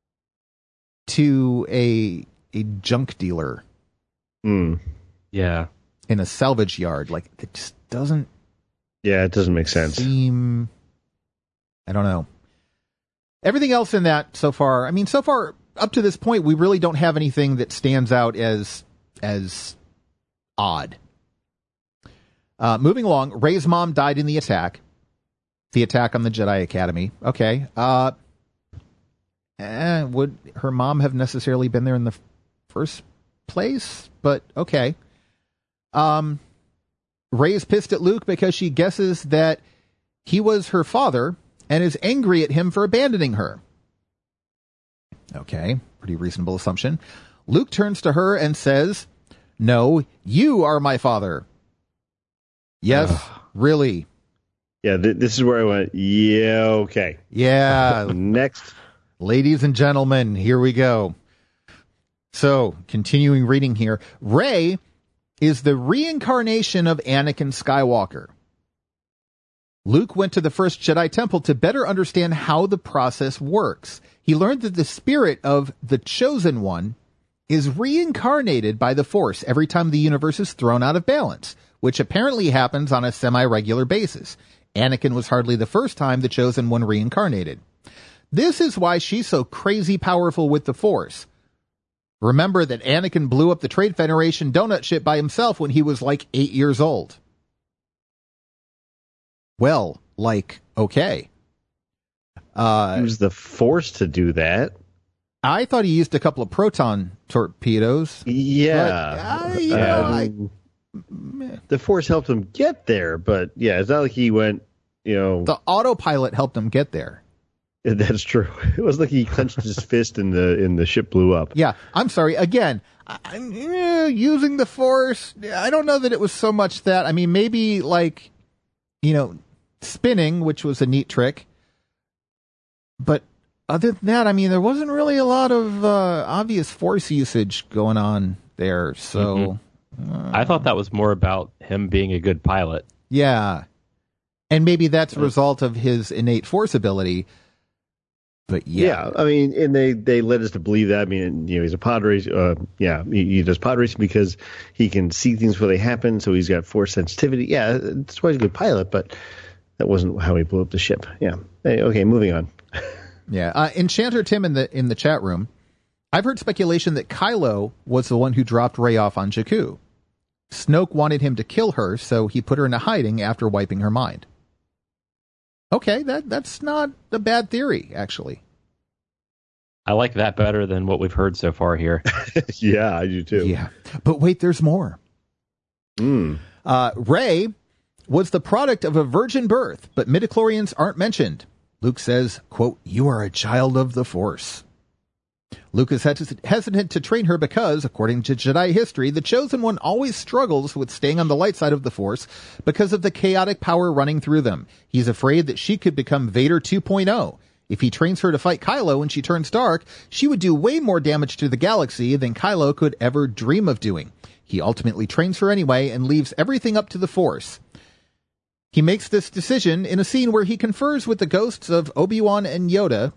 to a a junk dealer? Mm. Yeah. In a salvage yard? Like, it just doesn't... Yeah, it doesn't make sense. Seem... I don't know. Everything else in that so far, I mean, so far... Up to this point, we really don't have anything that stands out as as odd. Uh, moving along, Rey's mom died in the attack. The attack on the Jedi Academy. Okay. Uh, eh, would her mom have necessarily been there in the f- first place? But okay. Um, Rey is pissed at Luke because she guesses that he was her father and is angry at him for abandoning her. Okay, pretty reasonable assumption. Luke turns to her and says, "No, you are my father." Yes, Ugh. Really? Yeah, th- this is where I went, yeah, okay. Yeah. Next. Ladies and gentlemen, here we go. So, continuing reading here. Rey is the reincarnation of Anakin Skywalker. Luke went to the first Jedi Temple to better understand how the process works. He learned that the spirit of the Chosen One is reincarnated by the Force every time the universe is thrown out of balance, which apparently happens on a semi-regular basis. Anakin was hardly the first time the Chosen One reincarnated. This is why she's so crazy powerful with the Force. Remember that Anakin blew up the Trade Federation donut ship by himself when he was like eight years old. Well, like, okay. Uh, use the Force to do that. I thought he used a couple of proton torpedoes. Yeah. But, uh, you know, um, I, the Force helped him get there, but yeah, it's not like he went, you know. The autopilot helped him get there. That's true. It was like he clenched his fist and the and the ship blew up. Yeah, I'm sorry. Again, I, eh, using the Force, I don't know that it was so much that. I mean, maybe like, you know, spinning, which was a neat trick. But other than that, I mean, there wasn't really a lot of uh, obvious Force usage going on there. So mm-hmm. uh, I thought that was more about him being a good pilot. Yeah. And maybe that's a result of his innate Force ability. But yeah. yeah, I mean, and they, they led us to believe that. I mean, you know, he's a pod racer. Uh, yeah, he, he does pod racing because he can see things before they happen, so he's got Force sensitivity. Yeah, that's why he's a good pilot, but that wasn't how he blew up the ship. Yeah. Hey, okay, moving on. yeah, uh, Enchanter Tim in the in the chat room. I've heard speculation that Kylo was the one who dropped Rey off on Jakku. Snoke wanted him to kill her, so he put her into hiding after wiping her mind. Okay, that that's not a bad theory, actually. I like that better than what we've heard so far here. Yeah, I do too. Yeah, but wait, there's more. Mm. Uh, Rey was the product of a virgin birth, but midichlorians aren't mentioned. Luke says, quote, "You are a child of the Force." Luke is hesitant to train her because, according to Jedi history, the Chosen One always struggles with staying on the light side of the Force because of the chaotic power running through them. He's afraid that she could become Vader two point oh. If he trains her to fight Kylo when she turns dark, she would do way more damage to the galaxy than Kylo could ever dream of doing. He ultimately trains her anyway and leaves everything up to the Force. He makes this decision in a scene where he confers with the ghosts of Obi-Wan and Yoda.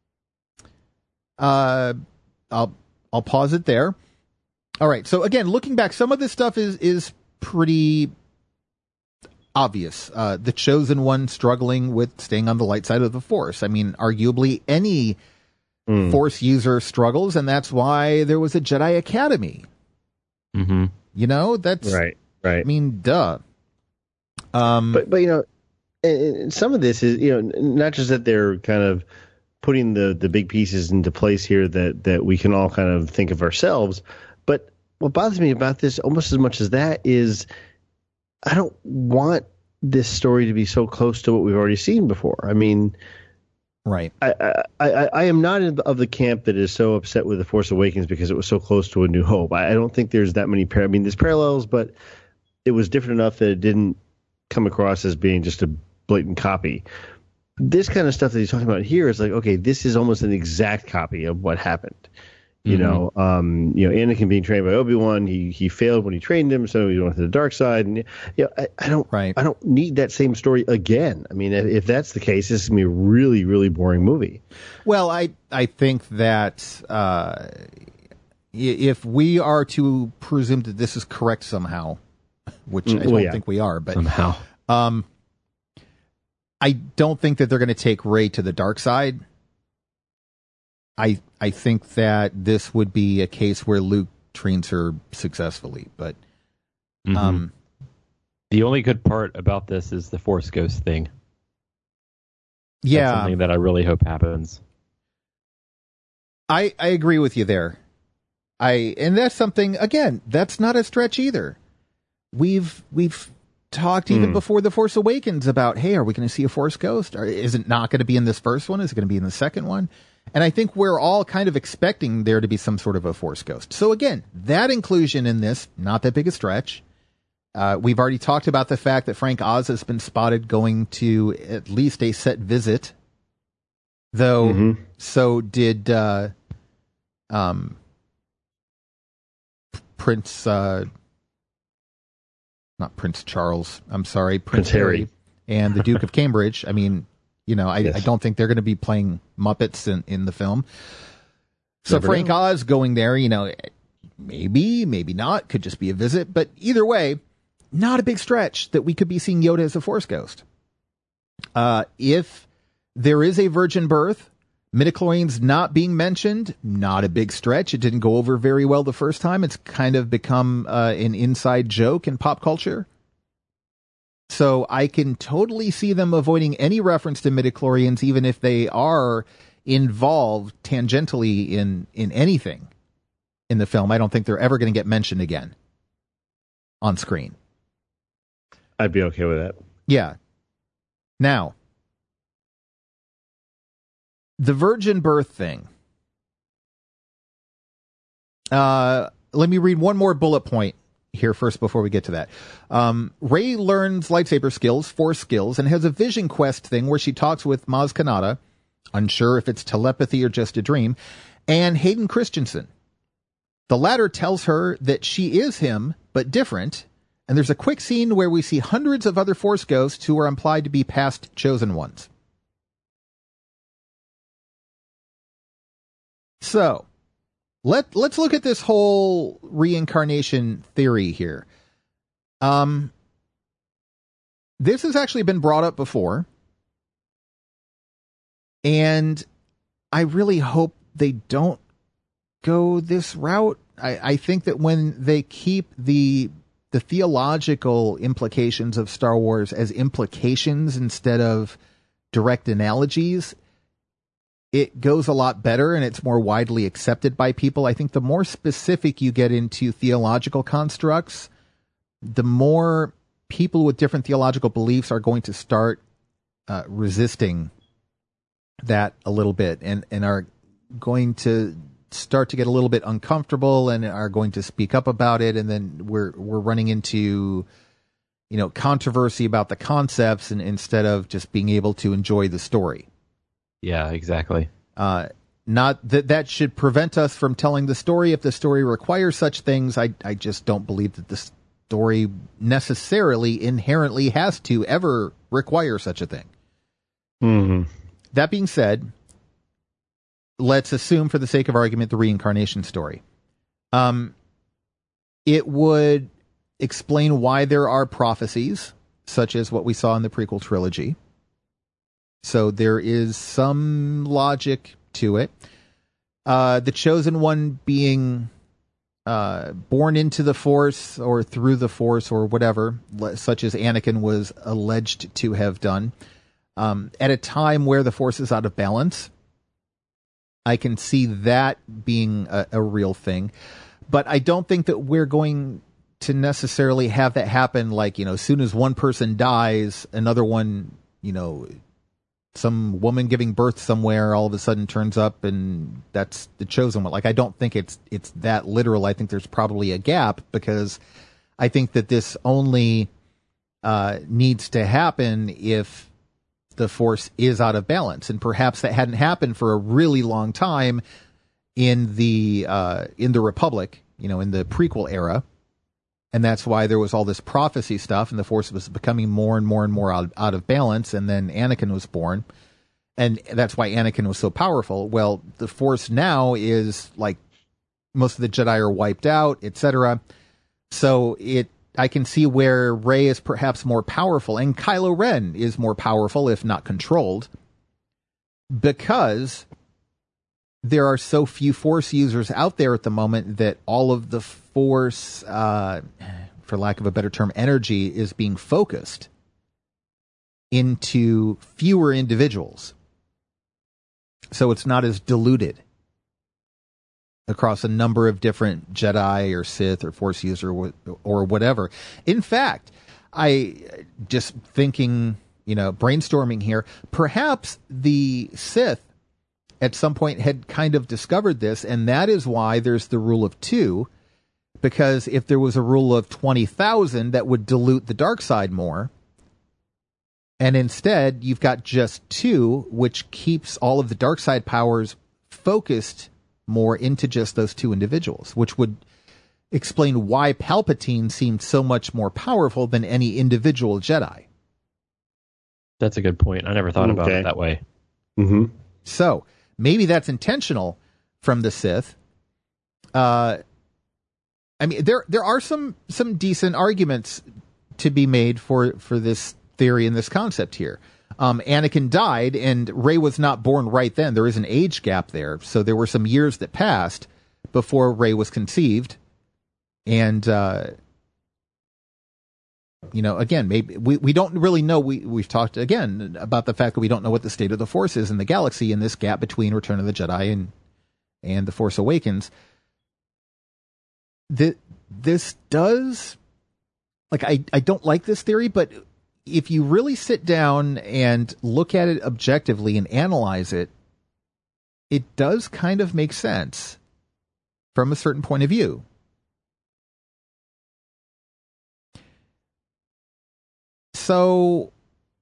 Uh, I'll I'll pause it there. All right. So again, looking back, some of this stuff is is pretty obvious. Uh, the Chosen One struggling with staying on the light side of the Force. I mean, arguably any mm. Force user struggles, and that's why there was a Jedi Academy. Mm-hmm. You know, that's right. Right. I mean, duh. Um, but but you know, and, and some of this is you know not just that they're kind of putting the, the big pieces into place here that, that we can all kind of think of ourselves. But what bothers me about this almost as much as that is I don't want this story to be so close to what we've already seen before. I mean, right. I, I, I, I am not in, of the camp that is so upset with The Force Awakens because it was so close to A New Hope. I, I don't think there's that many par- I mean, there's parallels, but it was different enough that it didn't come across as being just a blatant copy. This kind of stuff that he's talking about here is like, okay, this is almost an exact copy of what happened. You mm-hmm. know, um, you know, Anakin being trained by Obi-Wan, he he failed when he trained him, so he went to the dark side. And you know, I, I don't, right. I don't need that same story again. I mean, if, if that's the case, this is gonna be a really, really boring movie. Well, I I think that uh, if we are to presume that this is correct somehow, which I don't well, yeah. think we are, but somehow. Um, I don't think that they're going to take Rey to the dark side. I I think that this would be a case where Luke trains her successfully, but mm-hmm. um, the only good part about this is the Force Ghost thing. Yeah, that's something that I really hope happens. I I agree with you there. I and that's something again. That's not a stretch either. We've we've. talked even mm. before The Force Awakens about, hey, are we going to see a Force Ghost? Or is it not going to be in this first one? Is it going to be in the second one? And I think we're all kind of expecting there to be some sort of a Force Ghost. So again, that inclusion in this, not that big a stretch. Uh, we've already talked about the fact that Frank Oz has been spotted going to at least a set visit. Though, mm-hmm. so did uh, um, Prince... Uh, Not Prince Charles. I'm sorry, Prince, Prince Harry. Harry and the Duke of Cambridge. I mean, you know, I, yes. I don't think they're going to be playing Muppets in, in the film. So Never Frank know. Oz going there, you know, maybe, maybe not. Could just be a visit. But either way, not a big stretch that we could be seeing Yoda as a Force Ghost. Uh, if there is a virgin birth, midichlorians not being mentioned, not a big stretch. It didn't go over very well the first time. It's kind of become uh, an inside joke in pop culture. So I can totally see them avoiding any reference to midichlorians, even if they are involved tangentially in, in anything in the film. I don't think they're ever going to get mentioned again on screen. I'd be okay with that. Yeah. Now, the virgin birth thing. Uh, let me read one more bullet point here first before we get to that. Um, Rey learns lightsaber skills, force skills, and has a vision quest thing where she talks with Maz Kanata, unsure if it's telepathy or just a dream, and Hayden Christensen. The latter tells her that she is him, but different, and there's a quick scene where we see hundreds of other Force ghosts who are implied to be past Chosen Ones. So, let, let's look at this whole reincarnation theory here. Um, this has actually been brought up before, and I really hope they don't go this route. I, I think that when they keep the the theological implications of Star Wars as implications instead of direct analogies, it goes a lot better and it's more widely accepted by people. I think the more specific you get into theological constructs, the more people with different theological beliefs are going to start uh, resisting that a little bit and, and are going to start to get a little bit uncomfortable and are going to speak up about it. And then we're, we're running into, you know, controversy about the concepts and instead of just being able to enjoy the story. Yeah, exactly. Uh, not that that should prevent us from telling the story. If the story requires such things, I, I just don't believe that the story necessarily inherently has to ever require such a thing. Mm-hmm. That being said, let's assume for the sake of argument the reincarnation story. Um, it would explain why there are prophecies, such as what we saw in the prequel trilogy. So there is some logic to it. Uh, the Chosen One being uh, born into the Force or through the Force or whatever, such as Anakin was alleged to have done, um, at a time where the Force is out of balance. I can see that being a, a real thing. But I don't think that we're going to necessarily have that happen like, you know, as soon as one person dies, another one, you know, some woman giving birth somewhere all of a sudden turns up and that's the Chosen One. Like, I don't think it's it's that literal. I think there's probably a gap because I think that this only uh, needs to happen if the Force is out of balance. And perhaps that hadn't happened for a really long time in the uh, in the Republic, you know, in the prequel era. And that's why there was all this prophecy stuff, and the Force was becoming more and more and more out, out of balance, and then Anakin was born. And that's why Anakin was so powerful. Well, the Force now is like most of the Jedi are wiped out, et cetera. So it I can see where Rey is perhaps more powerful, and Kylo Ren is more powerful, if not controlled, because there are so few Force users out there at the moment that all of the Force, uh, for lack of a better term, energy is being focused into fewer individuals. So it's not as diluted across a number of different Jedi or Sith or Force user or, or whatever. In fact, I just thinking, you know, brainstorming here, perhaps the Sith at some point had kind of discovered this, and that is why there's the rule of two, because if there was a rule of twenty thousand, that would dilute the dark side more. And instead, you've got just two, which keeps all of the dark side powers focused more into just those two individuals, which would explain why Palpatine seemed so much more powerful than any individual Jedi. That's a good point. I never thought okay. about it that way. Mm-hmm. So maybe that's intentional from the Sith. Uh, I mean, there there are some some decent arguments to be made for, for this theory and this concept here. Um, Anakin died, and Rey was not born right then. There is an age gap there, so there were some years that passed before Rey was conceived, and uh, You know, again, maybe we, we don't really know. We, we've talked again about the fact that we don't know what the state of the Force is in the galaxy in this gap between Return of the Jedi and, and The Force Awakens. The, this does, like, I, I don't like this theory, but if you really sit down and look at it objectively and analyze it, it does kind of make sense from a certain point of view. So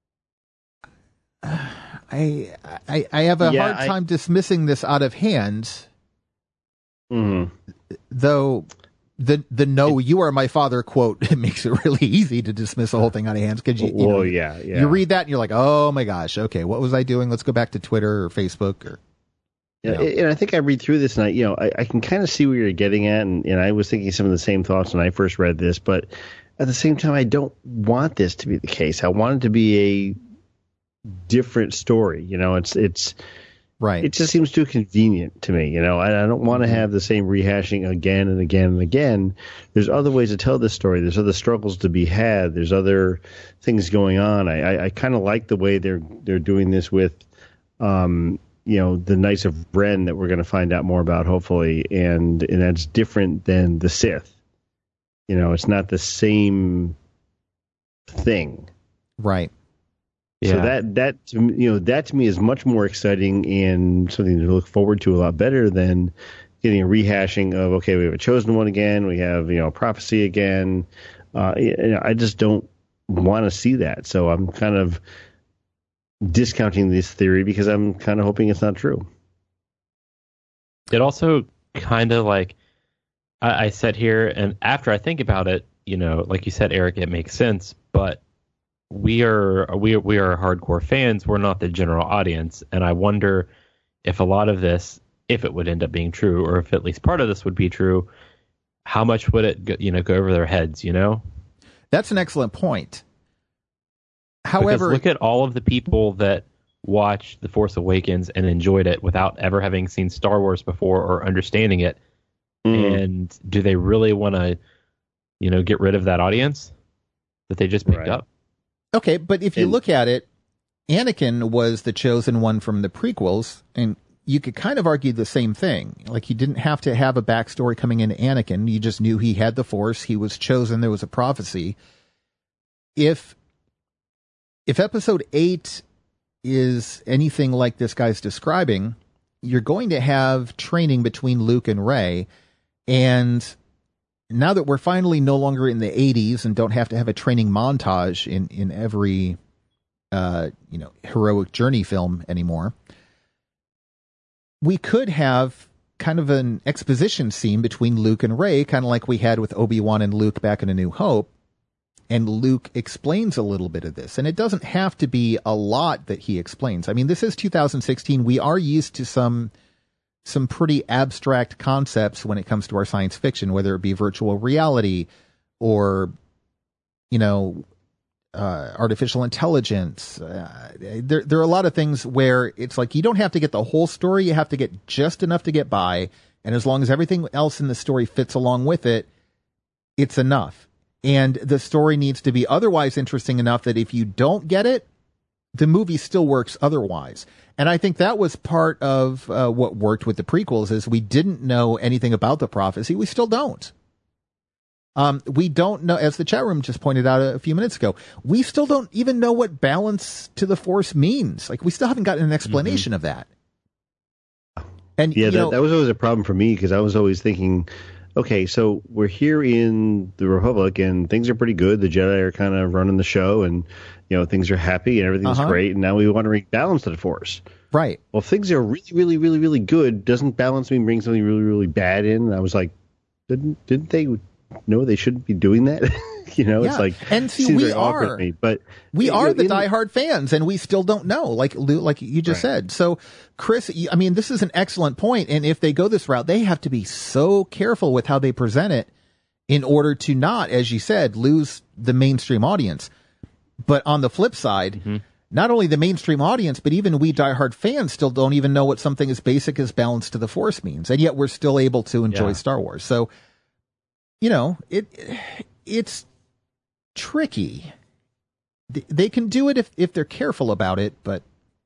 uh, I, I I have a yeah, hard time I, dismissing this out of hand. Mm-hmm. Though the the "no, you are my father" quote, it makes it really easy to dismiss the whole thing out of hand because you, you, well, know, yeah, yeah. you read that and you're like, oh my gosh, okay, what was I doing? Let's go back to Twitter or Facebook or. Yeah, and I think I read through this and I, you know, I, I can kind of see where you're getting at, and, and I was thinking some of the same thoughts when I first read this, but at the same time, I don't want this to be the case. I want it to be a different story. You know, it's it's right. It just seems too convenient to me. You know, I, I don't want to have the same rehashing again and again and again. There's other ways to tell this story. There's other struggles to be had. There's other things going on. I I, I kind of like the way they're they're doing this with. Um, you know, the Knights of Ren that we're going to find out more about, hopefully, and and that's different than the Sith. You know, it's not the same thing. Right. So yeah. that, that, you know, that to me is much more exciting and something to look forward to a lot better than getting a rehashing of, okay, we have a Chosen One again, we have, you know, Prophecy again. Uh, I just don't want to see that. So I'm kind of discounting this theory because I'm kind of hoping it's not true. It also kind of like, I, I said here, and after I think about it, you know, like you said, Eric, it makes sense, but we are, we are, we are hardcore fans. We're not the general audience. And I wonder if a lot of this, if it would end up being true, or if at least part of this would be true, how much would it, go, you know, go over their heads, you know? That's an excellent point. However, because look at all of the people that watched The Force Awakens and enjoyed it without ever having seen Star Wars before or understanding it. Mm. And do they really want to, you know, get rid of that audience that they just picked right. up? Okay, but if you and, look at it, Anakin was the chosen one from the prequels, and you could kind of argue the same thing. Like, he didn't have to have a backstory coming into Anakin. You just knew he had the Force. He was chosen. There was a prophecy. If If episode eight is anything like this guy's describing, you're going to have training between Luke and Rey. And now that we're finally no longer in the eighties and don't have to have a training montage in, in every, uh, you know, heroic journey film anymore, we could have kind of an exposition scene between Luke and Rey, kind of like we had with Obi-Wan and Luke back in A New Hope. And Luke explains a little bit of this. And it doesn't have to be a lot that he explains. I mean, this is two thousand sixteen. We are used to some some pretty abstract concepts when it comes to our science fiction, whether it be virtual reality or, you know, uh, artificial intelligence. Uh, there, there are a lot of things where it's like you don't have to get the whole story. You have to get just enough to get by. And as long as everything else in the story fits along with it, it's enough. And the story needs to be otherwise interesting enough that if you don't get it, the movie still works otherwise. And I think that was part of uh, what worked with the prequels is we didn't know anything about the prophecy. We still don't. Um, we don't know, as the chat room just pointed out a, a few minutes ago, we still don't even know what balance to the Force means. Like, we still haven't gotten an explanation mm-hmm. of that. And yeah, you that, know, that was always a problem for me because I was always thinking, okay, so we're here in the Republic and things are pretty good. The Jedi are kind of running the show and, you know, things are happy and everything's uh-huh. great. And now we want to bring balance to the Force. Right. Well, if things are really, really, really, really good, doesn't balance mean bring something really, really bad in? And I was like, didn't didn't they know they shouldn't be doing that? you know, yeah. it's like, and see, we are, me, but we you are know, the in, diehard fans and we still don't know, like, like you just right. said. So Chris, I mean, this is an excellent point. And if they go this route, they have to be so careful with how they present it in order to not, as you said, lose the mainstream audience. But on the flip side, mm-hmm. not only the mainstream audience, but even we diehard fans still don't even know what something as basic as balance to the Force means. And yet we're still able to enjoy yeah. Star Wars. So, you know, it, it's, tricky. They can do it if, if they're careful about it, but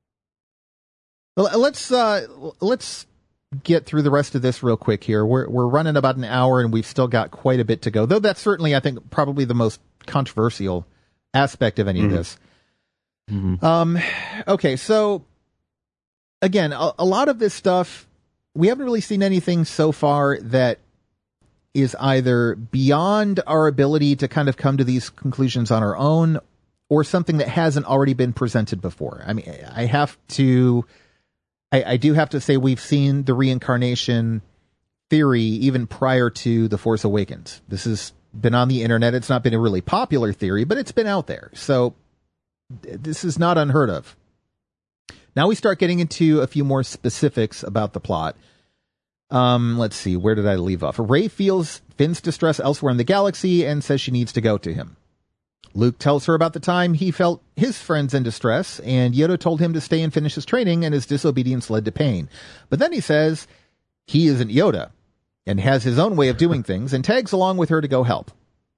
let's uh, let's get through the rest of this real quick here. We're we're running about an hour, and we've still got quite a bit to go. Though that's certainly, I think, probably the most controversial aspect of any mm-hmm. of this. Mm-hmm. Um, okay, so again, a, a lot of this stuff, we haven't really seen anything so far that is either beyond our ability to kind of come to these conclusions on our own, or something that hasn't already been presented before. I mean, I have to, I, I do have to say we've seen the reincarnation theory even prior to The Force Awakens. This has been on the internet. It's not been a really popular theory, but it's been out there. So this is not unheard of. Now we start getting into a few more specifics about the plot. Um, let's see, where did I leave off? Rey feels Finn's distress elsewhere in the galaxy and says she needs to go to him. Luke tells her about the time he felt his friends in distress, and Yoda told him to stay and finish his training, and his disobedience led to pain. But then he says he isn't Yoda, and has his own way of doing things, and tags along with her to go help.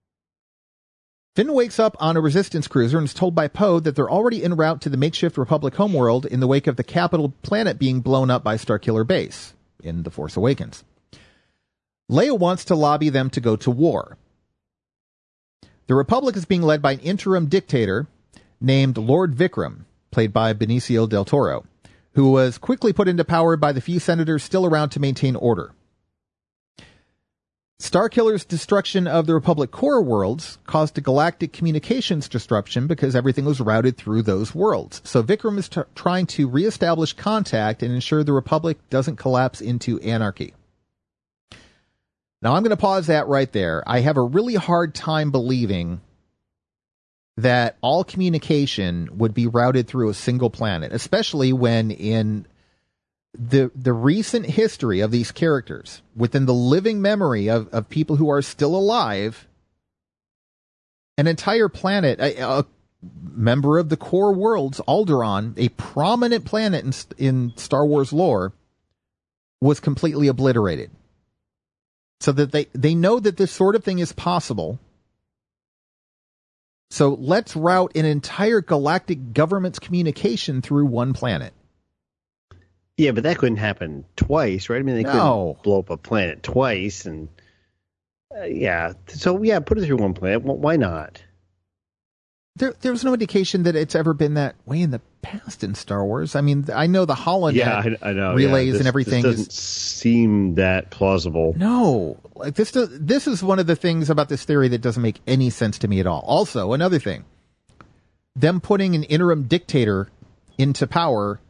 Finn wakes up on a Resistance cruiser and is told by Poe that they're already en route to the makeshift Republic homeworld in the wake of the capital planet being blown up by Starkiller Base in The Force Awakens. Leia wants to lobby them to go to war. The Republic is being led by an interim dictator named Lord Vikram, played by Benicio del Toro, who was quickly put into power by the few senators still around to maintain order. Starkiller's destruction of the Republic core worlds caused a galactic communications disruption because everything was routed through those worlds. So Vikram is t- trying to reestablish contact and ensure the Republic doesn't collapse into anarchy. Now, I'm going to pause that right there. I have a really hard time believing that all communication would be routed through a single planet, especially when in the the recent history of these characters, within the living memory of, of people who are still alive, an entire planet, a, a member of the core worlds, Alderaan, a prominent planet in, in Star Wars lore, was completely obliterated. So that they, they know that this sort of thing is possible. So let's route an entire galactic government's communication through one planet. Yeah, but that couldn't happen twice, right? I mean, they no. couldn't blow up a planet twice. And uh, yeah, so yeah, put it through one planet. Why not? There, there's no indication that it's ever been that way in the past in Star Wars. I mean, I know the holonet yeah, I, I know. relays yeah, this, and everything this doesn't is, seem that plausible. No, like this. Does, this is one of the things about this theory that doesn't make any sense to me at all. Also, another thing, them putting an interim dictator into power.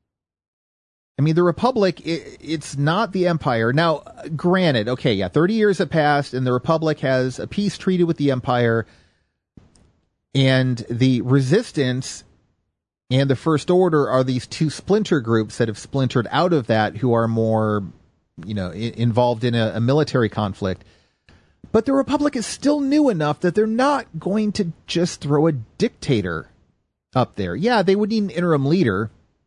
I mean, the Republic, it, it's not the Empire. Now, granted, okay, yeah, thirty years have passed, and the Republic has a peace treaty with the Empire. And the Resistance and the First Order are these two splinter groups that have splintered out of that, who are more, you know, I- involved in a, a military conflict. But the Republic is still new enough that they're not going to just throw a dictator up there. Yeah, they would need an interim leader.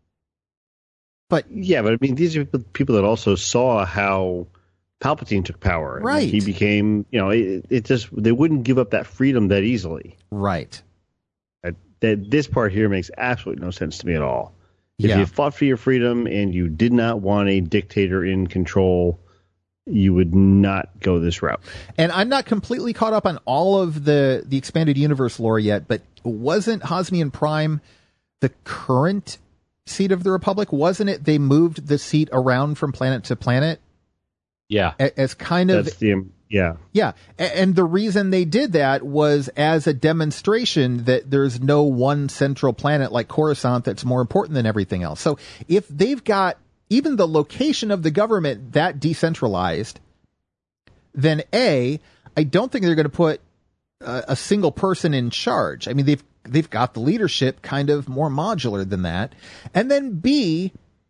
But yeah, but I mean, these are people that also saw how Palpatine took power. Right. He became, you know, it, it just, they wouldn't give up that freedom that easily. Right. I, that this part here makes absolutely no sense to me at all. If yeah. you fought for your freedom and you did not want a dictator in control, you would not go this route. And I'm not completely caught up on all of the, the expanded universe lore yet, but wasn't Hosnian Prime the current seat of the Republic? Wasn't it they moved the seat around from planet to planet? Yeah. As kind of... That's the, yeah. Yeah. And the reason they did that was as a demonstration that there's no one central planet like Coruscant that's more important than everything else. So if they've got even the location of the government that decentralized, then A, I don't think they're going to put a, a single person in charge. I mean, they've they've got the leadership kind of more modular than that. And then B,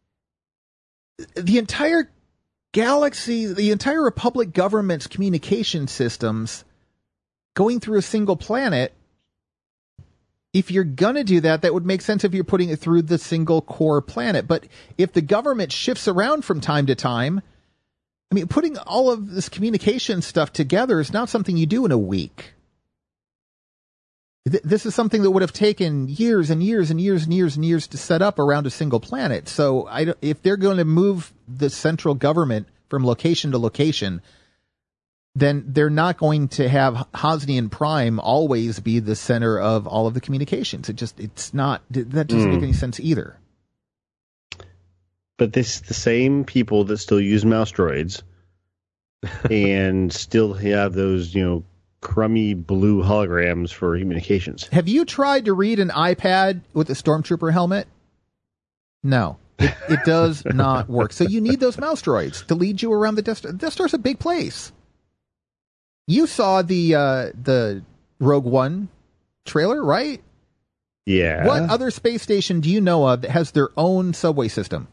the entire galaxy, the entire Republic government's communication systems going through a single planet, if you're going to do that, that would make sense if you're putting it through the single core planet. But if the government shifts around from time to time, I mean, putting all of this communication stuff together is not something you do in a week. th- this is something that would have taken years and years and years and years and years to set up around a single planet. So I, if they're going to move the central government from location to location, then they're not going to have Hosnian Prime always be the center of all of the communications. It just, it's not, that doesn't mm. make any sense either. But this the same people that still use mouse droids and still have those, you know, crummy blue holograms for communications. Have you tried to read an iPad with a Stormtrooper helmet? No. It, it does not work. So you need those mouse droids to lead you around the Death Star. The Death Star's a big place. You saw the uh, the Rogue One trailer, right? Yeah. What other space station do you know of that has their own subway system?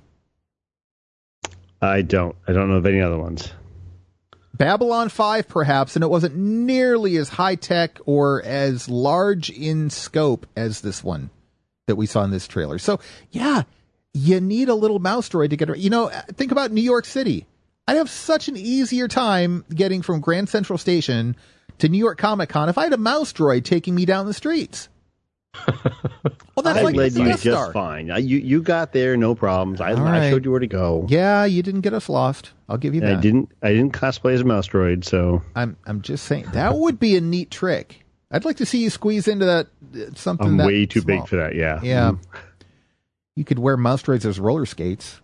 I don't. I don't know of any other ones. Babylon five, perhaps, and it wasn't nearly as high-tech or as large in scope as this one that we saw in this trailer. So, yeah, you need a little mouse droid to get around. You know, think about New York City. I'd have such an easier time getting from Grand Central Station to New York Comic Con if I had a mouse droid taking me down the streets. Well, that's I like led you just Star. fine. You you got there, no problems. I, right. I showed you where to go. Yeah, you didn't get us lost. I'll give you that. I didn't. I didn't cosplay as a mouse droid, so I'm I'm just saying that would be a neat trick. I'd like to see you squeeze into that uh, something. I'm that way too small. big for that. Yeah, yeah. Mm. You could wear mouse droids as roller skates.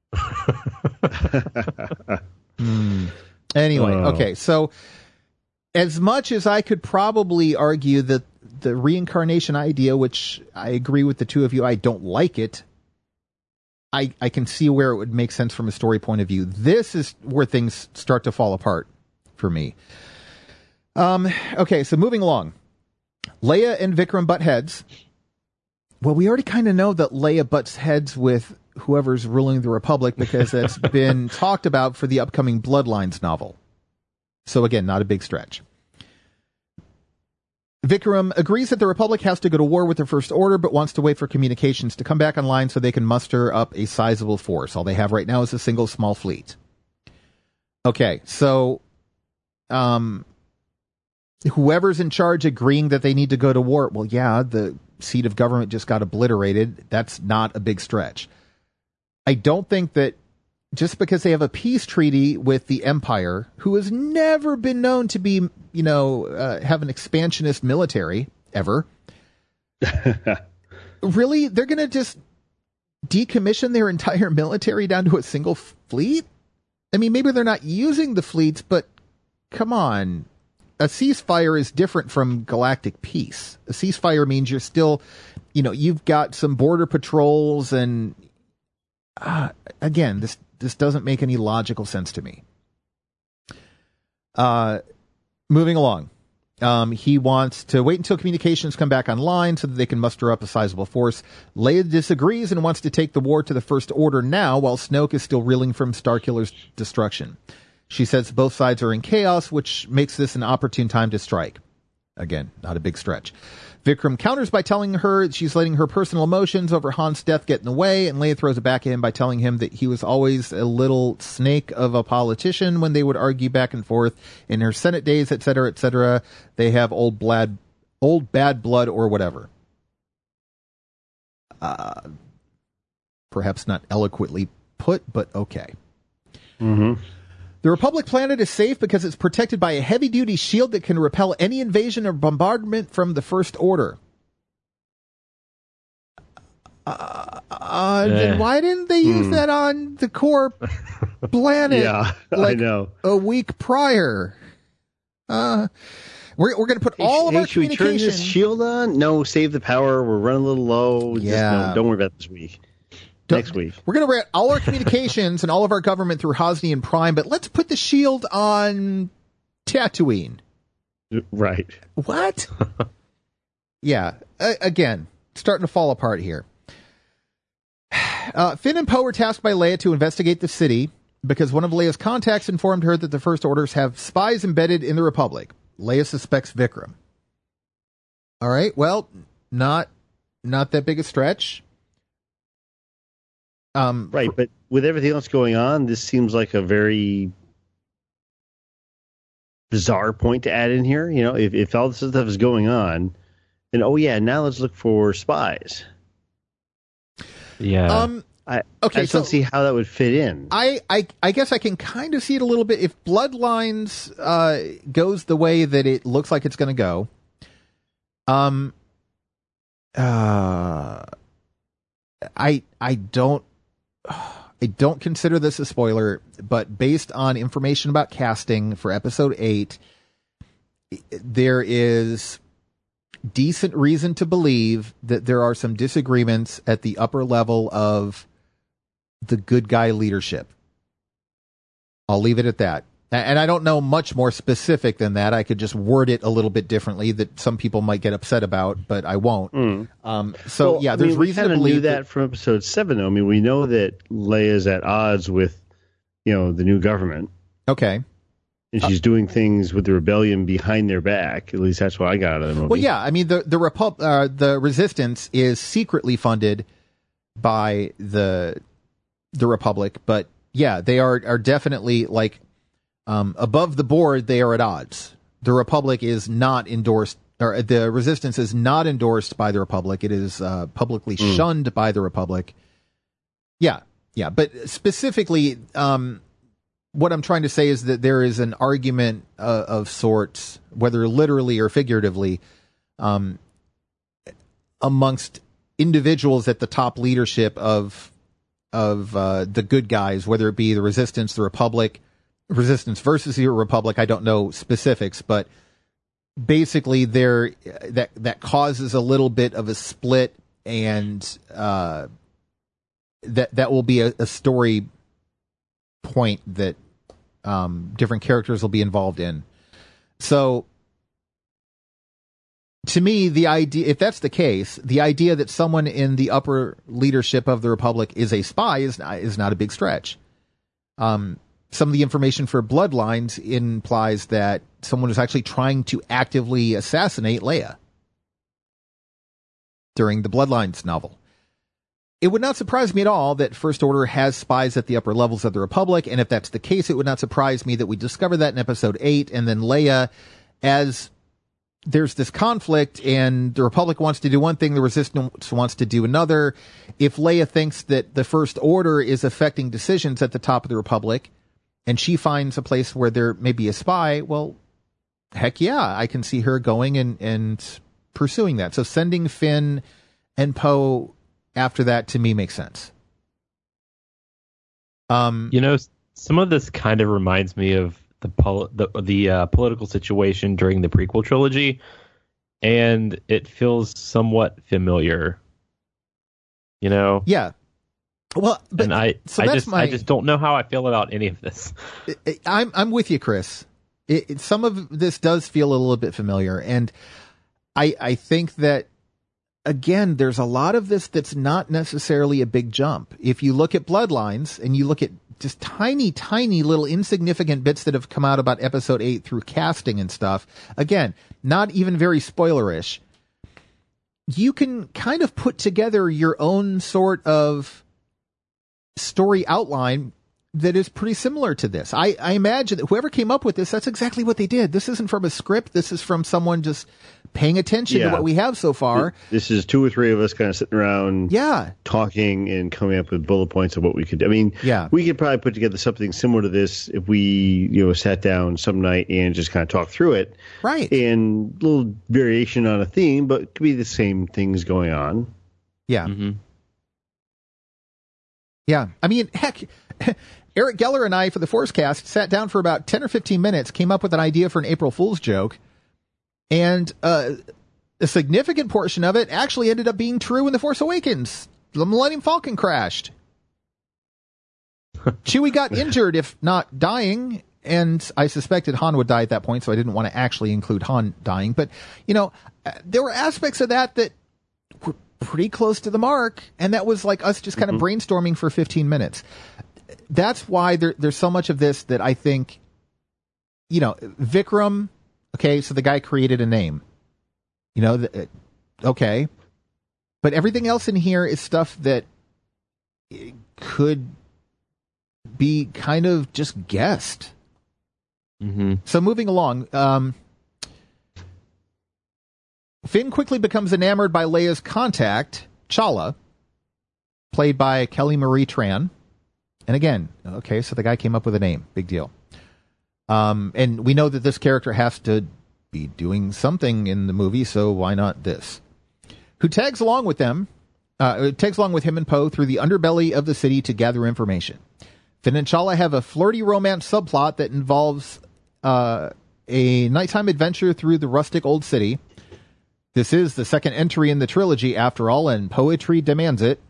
mm. Anyway, uh. okay. So, as much as I could probably argue that the reincarnation idea, which I agree with the two of you, I don't like it. I I can see where it would make sense from a story point of view. This is where things start to fall apart for me. Um. Okay, so moving along. Leia and Vikram butt heads. Well, we already kind of know that Leia butts heads with whoever's ruling the Republic because that's been talked about for the upcoming Bloodlines novel. So again, not a big stretch. Vikram agrees that the Republic has to go to war with the First Order, but wants to wait for communications to come back online so they can muster up a sizable force. All they have right now is a single small fleet. Okay, so um, whoever's in charge agreeing that they need to go to war, well, yeah, the seat of government just got obliterated. That's not a big stretch. I don't think that just because they have a peace treaty with the Empire, who has never been known to be, you know, uh, have an expansionist military, ever, really, they're going to just decommission their entire military down to a single fleet? I mean, maybe they're not using the fleets, but come on. A ceasefire is different from galactic peace. A ceasefire means you're still, you know, you've got some border patrols and, uh, again, this This doesn't make any logical sense to me. Uh, moving along. Um, he wants to wait until communications come back online so that they can muster up a sizable force. Leia disagrees and wants to take the war to the First Order now while Snoke is still reeling from Starkiller's destruction. She says both sides are in chaos, which makes this an opportune time to strike. Again, not a big stretch. Vikram counters by telling her she's letting her personal emotions over Han's death get in the way, and Leia throws it back at him by telling him that he was always a little snake of a politician when they would argue back and forth in her Senate days, et cetera, et cetera. They have old blad, old bad blood or whatever. Uh, perhaps not eloquently put, but okay. Mm-hmm. The Republic planet is safe because it's protected by a heavy-duty shield that can repel any invasion or bombardment from the First Order. Uh, uh, yeah. Then why didn't they use hmm. that on the core planet? Yeah, like I know. A week prior. Uh, we're we're going to put hey, all of hey, our should communication. Should we turn this shield on? No, save the power. We're running a little low. Yeah. Just, no, don't worry about this week. Next week. We're going to route all our communications and all of our government through Hosnian Prime, but let's put the shield on Tatooine. Right. What? yeah. Uh, again, starting to fall apart here. Uh, Finn and Poe were tasked by Leia to investigate the city because one of Leia's contacts informed her that the First Orders have spies embedded in the Republic. Leia suspects Vikram. All right. Well, not not that big a stretch. Um, right, but with everything else going on, this seems like a very bizarre point to add in here. You know, if, if all this stuff is going on, And oh yeah, now let's look for spies. Yeah. Um. I, okay, I just don't so see how that would fit in. I, I, I guess I can kind of see it a little bit. If Bloodlines uh, goes the way that it looks like it's going to go, um, uh, I I don't I don't consider this a spoiler, but based on information about casting for episode eight, there is decent reason to believe that there are some disagreements at the upper level of the good guy leadership. I'll leave it at that. And I don't know much more specific than that. I could just word it a little bit differently that some people might get upset about, but I won't. Mm. Um, so well, yeah, there's I mean, reason we to believe knew that, that from episode seven. Though. I mean, we know that Leia's at odds with, you know, the new government. Okay. And she's uh, doing things with the rebellion behind their back. At least that's what I got out of the movie. Well, yeah. I mean, the the Repub- uh, the Resistance is secretly funded by the the Republic, but yeah, they are are definitely like um, above the board. They are at odds. The Republic is not endorsed, or the Resistance is not endorsed by the Republic. It is uh, publicly mm. shunned by the Republic. Yeah, yeah, but specifically, um, what I'm trying to say is that there is an argument uh, of sorts, whether literally or figuratively, um, amongst individuals at the top leadership of of uh, the good guys, whether it be the Resistance, the Republic, Resistance versus the Republic. I don't know specifics, but basically there that that causes a little bit of a split, and uh, that that will be a, a story point that um, different characters will be involved in. So, to me, the idea, if that's the case, the idea that someone in the upper leadership of the Republic is a spy is not, is not a big stretch. Um, some of the information for Bloodlines implies that someone is actually trying to actively assassinate Leia during the Bloodlines novel. It would not surprise me at all that First Order has spies at the upper levels of the Republic, and if that's the case, it would not surprise me that we discover that in episode eight, and then Leia, as there's this conflict and the Republic wants to do one thing, the Resistance wants to do another. If Leia thinks that the First Order is affecting decisions at the top of the Republic and she finds a place where there may be a spy, well, heck yeah, I can see her going and, and pursuing that. So sending Finn and Poe after that to me makes sense. Um, you know, some of this kind of reminds me of the pol- the, the uh, political situation during the prequel trilogy, and it feels somewhat familiar. You know? Yeah. Well, but and I, so I that's just, my, I just don't know how I feel about any of this. I'm, I'm with you, Chris. It, it, some of this does feel a little bit familiar, and I, I think that again, there's a lot of this that's not necessarily a big jump. If you look at Bloodlines and you look at just tiny, tiny little insignificant bits that have come out about episode eight through casting and stuff, again, not even very spoilerish, you can kind of put together your own sort of story outline that is pretty similar to this. I, I imagine that whoever came up with this, that's exactly what they did. This isn't from a script. This is from someone just paying attention yeah. to what we have so far. This is two or three of us kind of sitting around yeah. talking and coming up with bullet points of what we could do. I mean, yeah. we could probably put together something similar to this if we, you know, sat down some night and just kind of talked through it. Right. And a little variation on a theme, but it could be the same things going on. Yeah. Mm-hmm. Yeah. I mean, heck, Eric Geller and I, for the Forcecast, sat down for about ten or fifteen minutes, came up with an idea for an April Fool's joke, and uh, a significant portion of it actually ended up being true in The Force Awakens. The Millennium Falcon crashed. Chewie got injured, if not dying, and I suspected Han would die at that point, so I didn't want to actually include Han dying. But, you know, there were aspects of that that were pretty close to the mark, and that was like us just kind mm-hmm. of brainstorming for fifteen minutes. That's why there, there's so much of this that I think, you know, Vikram, okay, so the guy created a name, you know, the, okay, but everything else in here is stuff that could be kind of just guessed. Mm-hmm. So moving along, um, Finn quickly becomes enamored by Leia's contact, Chala, played by Kelly Marie Tran. And again, okay, so the guy came up with a name. Big deal. Um, and we know that this character has to be doing something in the movie, so why not this? Who tags along with them, uh, tags along with him and Poe through the underbelly of the city to gather information. Finn and Chala have a flirty romance subplot that involves uh, a nighttime adventure through the rustic old city. This is the second entry in the trilogy, after all, and poetry demands it.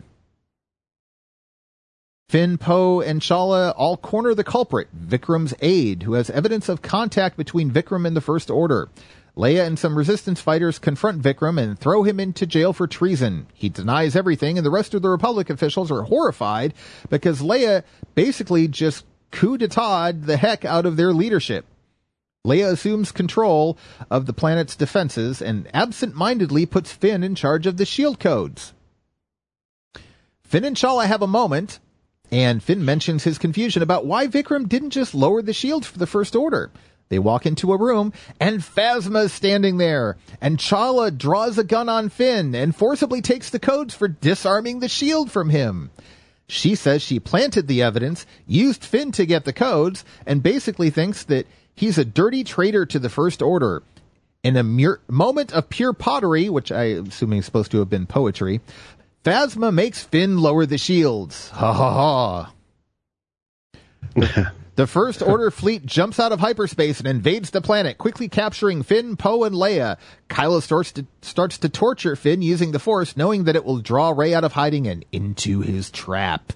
Finn, Poe, and Chala all corner the culprit, Vikram's aide, who has evidence of contact between Vikram and the First Order. Leia and some resistance fighters confront Vikram and throw him into jail for treason. He denies everything, and the rest of the Republic officials are horrified because Leia basically just coup d'etat the heck out of their leadership. Leia assumes control of the planet's defenses and absent-mindedly puts Finn in charge of the shield codes. Finn and Chala have a moment, and Finn mentions his confusion about why Vikram didn't just lower the shields for the First Order. They walk into a room, and Phasma is standing there, and Chala draws a gun on Finn and forcibly takes the codes for disarming the shield from him. She says she planted the evidence, used Finn to get the codes, and basically thinks that he's a dirty traitor to the First Order. In a mere moment of pure pottery, which I am assuming is supposed to have been poetry, Phasma makes Finn lower the shields. Ha ha ha. The First Order fleet jumps out of hyperspace and invades the planet, quickly capturing Finn, Poe, and Leia. Kylo starts to, starts to torture Finn using the Force, knowing that it will draw Rey out of hiding and into his trap.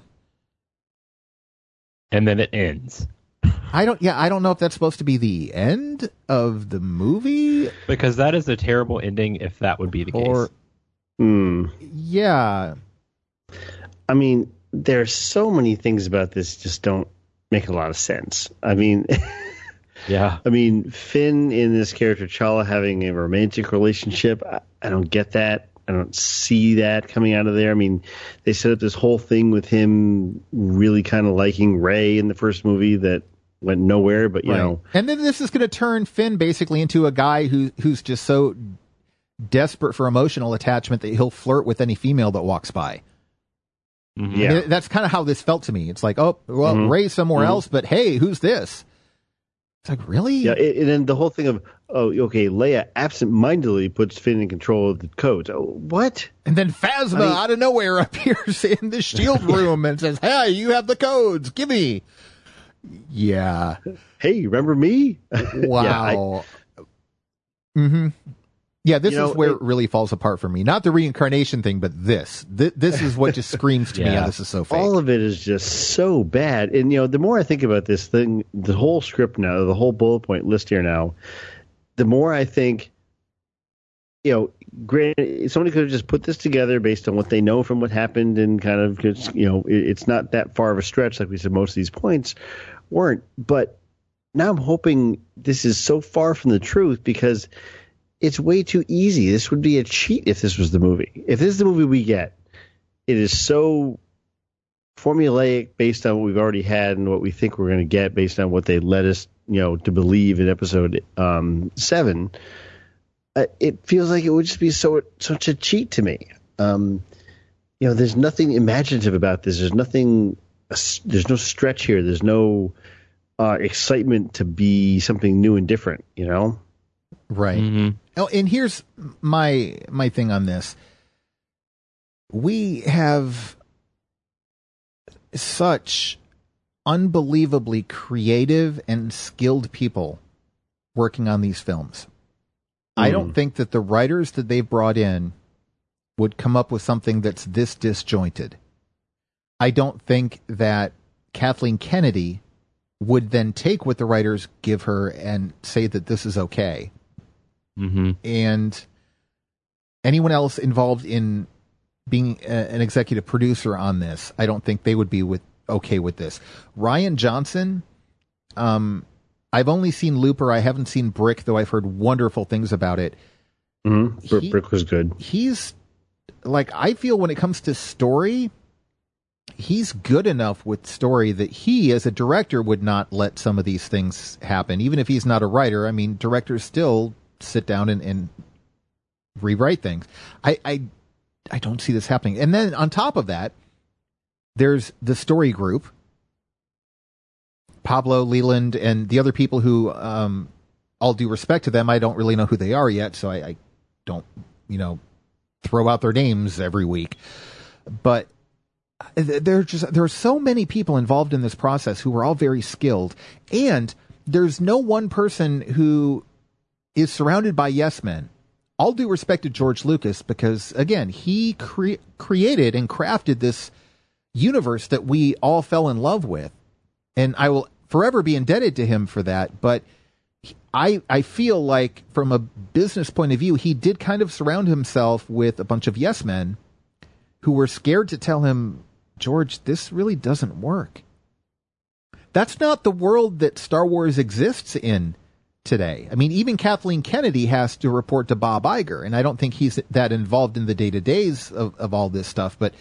And then it ends. I don't, yeah, I don't know if that's supposed to be the end of the movie. Because that is a terrible ending if that would be the or, case. Hmm. Yeah. I mean, there's so many things about this just don't make a lot of sense. I mean, yeah. I mean, Finn in this character, Chala, having a romantic relationship, I, I don't get that. I don't see that coming out of there. I mean, they set up this whole thing with him really kind of liking Rey in the first movie that went nowhere, but you right. know. And then this is going to turn Finn basically into a guy who who's just so desperate for emotional attachment that he'll flirt with any female that walks by. Mm-hmm. Yeah. I mean, that's kind of how this felt to me. It's like, oh, well, mm-hmm. Rey's somewhere mm-hmm. else, but hey, who's this? It's like, really? Yeah, and then the whole thing of, oh, okay, Leia absent-mindedly puts Finn in control of the codes. Oh, what? And then Phasma I mean, out of nowhere appears in the shield room and says, hey, you have the codes, give me. Yeah. Hey, remember me? Wow. yeah, I, mm-hmm. Yeah, this you know, is where it, it really falls apart for me. Not the reincarnation thing, but this. Th- this is what just screams to yeah. me, oh, this is so fake. All of it is just so bad. And, you know, the more I think about this thing, the whole script now, the whole bullet point list here now, the more I think, you know, granted, somebody could have just put this together based on what they know from what happened and kind of, you know, it, it's not that far of a stretch, like we said, most of these points weren't. But now I'm hoping this is so far from the truth because it's way too easy. This would be a cheat if this was the movie. If this is the movie we get, it is so formulaic based on what we've already had and what we think we're going to get based on what they led us, you know, to believe in episode um, seven. Uh, it feels like it would just be so such a cheat to me. Um, you know, there's nothing imaginative about this. There's nothing. There's no stretch here. There's no uh, excitement to be something new and different. You know. Right. Mm-hmm. Oh, and here's my my thing on this. We have such unbelievably creative and skilled people working on these films. Mm. I don't think that the writers that they've brought in would come up with something that's this disjointed. I don't think that Kathleen Kennedy would then take what the writers give her and say that this is okay. Mm-hmm. And anyone else involved in being a, an executive producer on this, I don't think they would be with okay with this. Rian Johnson, um, I've only seen Looper. I haven't seen Brick, though I've heard wonderful things about it. Mm-hmm. He, Brick was good. He's like, I feel when it comes to story, he's good enough with story that he, as a director, would not let some of these things happen. Even if he's not a writer, I mean, directors still sit down and, and rewrite things. I, I, I don't see this happening. And then on top of that, there's the story group, Pablo, Leland, and the other people who, um, all due respect to them, I don't really know who they are yet, so I, I don't, you know, throw out their names every week. But there just there are so many people involved in this process who are all very skilled, and there's no one person who is surrounded by yes men. All due respect to George Lucas, because again, he cre- created and crafted this universe that we all fell in love with, and I will forever be indebted to him for that. But I I feel like from a business point of view, he did kind of surround himself with a bunch of yes men who were scared to tell him, George, this really doesn't work. That's not the world that Star Wars exists in today. I mean, even Kathleen Kennedy has to report to Bob Iger, and I don't think he's that involved in the day-to-days of, of all this stuff, but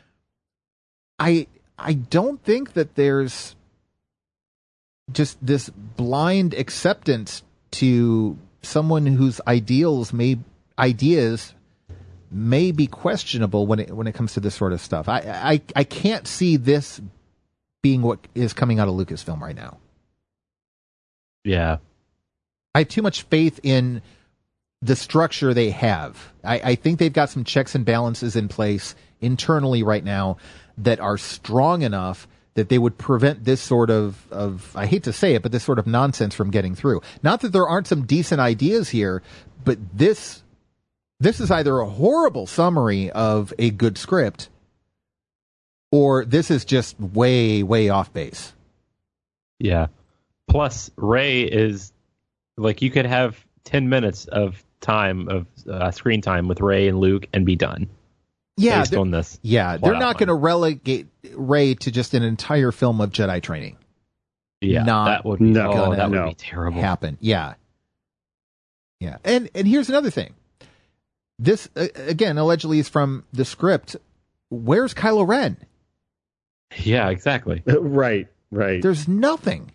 I I don't think that there's just this blind acceptance to someone whose ideals may ideas may be questionable when it when it comes to this sort of stuff. I I, I can't see this being what is coming out of Lucasfilm right now. Yeah. I have too much faith in the structure they have. I, I think they've got some checks and balances in place internally right now that are strong enough that they would prevent this sort of, of, I hate to say it, but this sort of nonsense from getting through. Not that there aren't some decent ideas here, but this this is either a horrible summary of a good script, or this is just way, way off base. Yeah. Plus, Rey is, like, you could have ten minutes of time, of uh, screen time with Rey and Luke and be done. Yeah, based on this. Yeah, they're not going to relegate Rey to just an entire film of Jedi training. Yeah, not that would be, no, oh, that no. would be terrible. Happen. Yeah. Yeah. And and here's another thing. This, uh, again, allegedly is from the script. Where's Kylo Ren? Yeah, exactly. Right, right. There's nothing.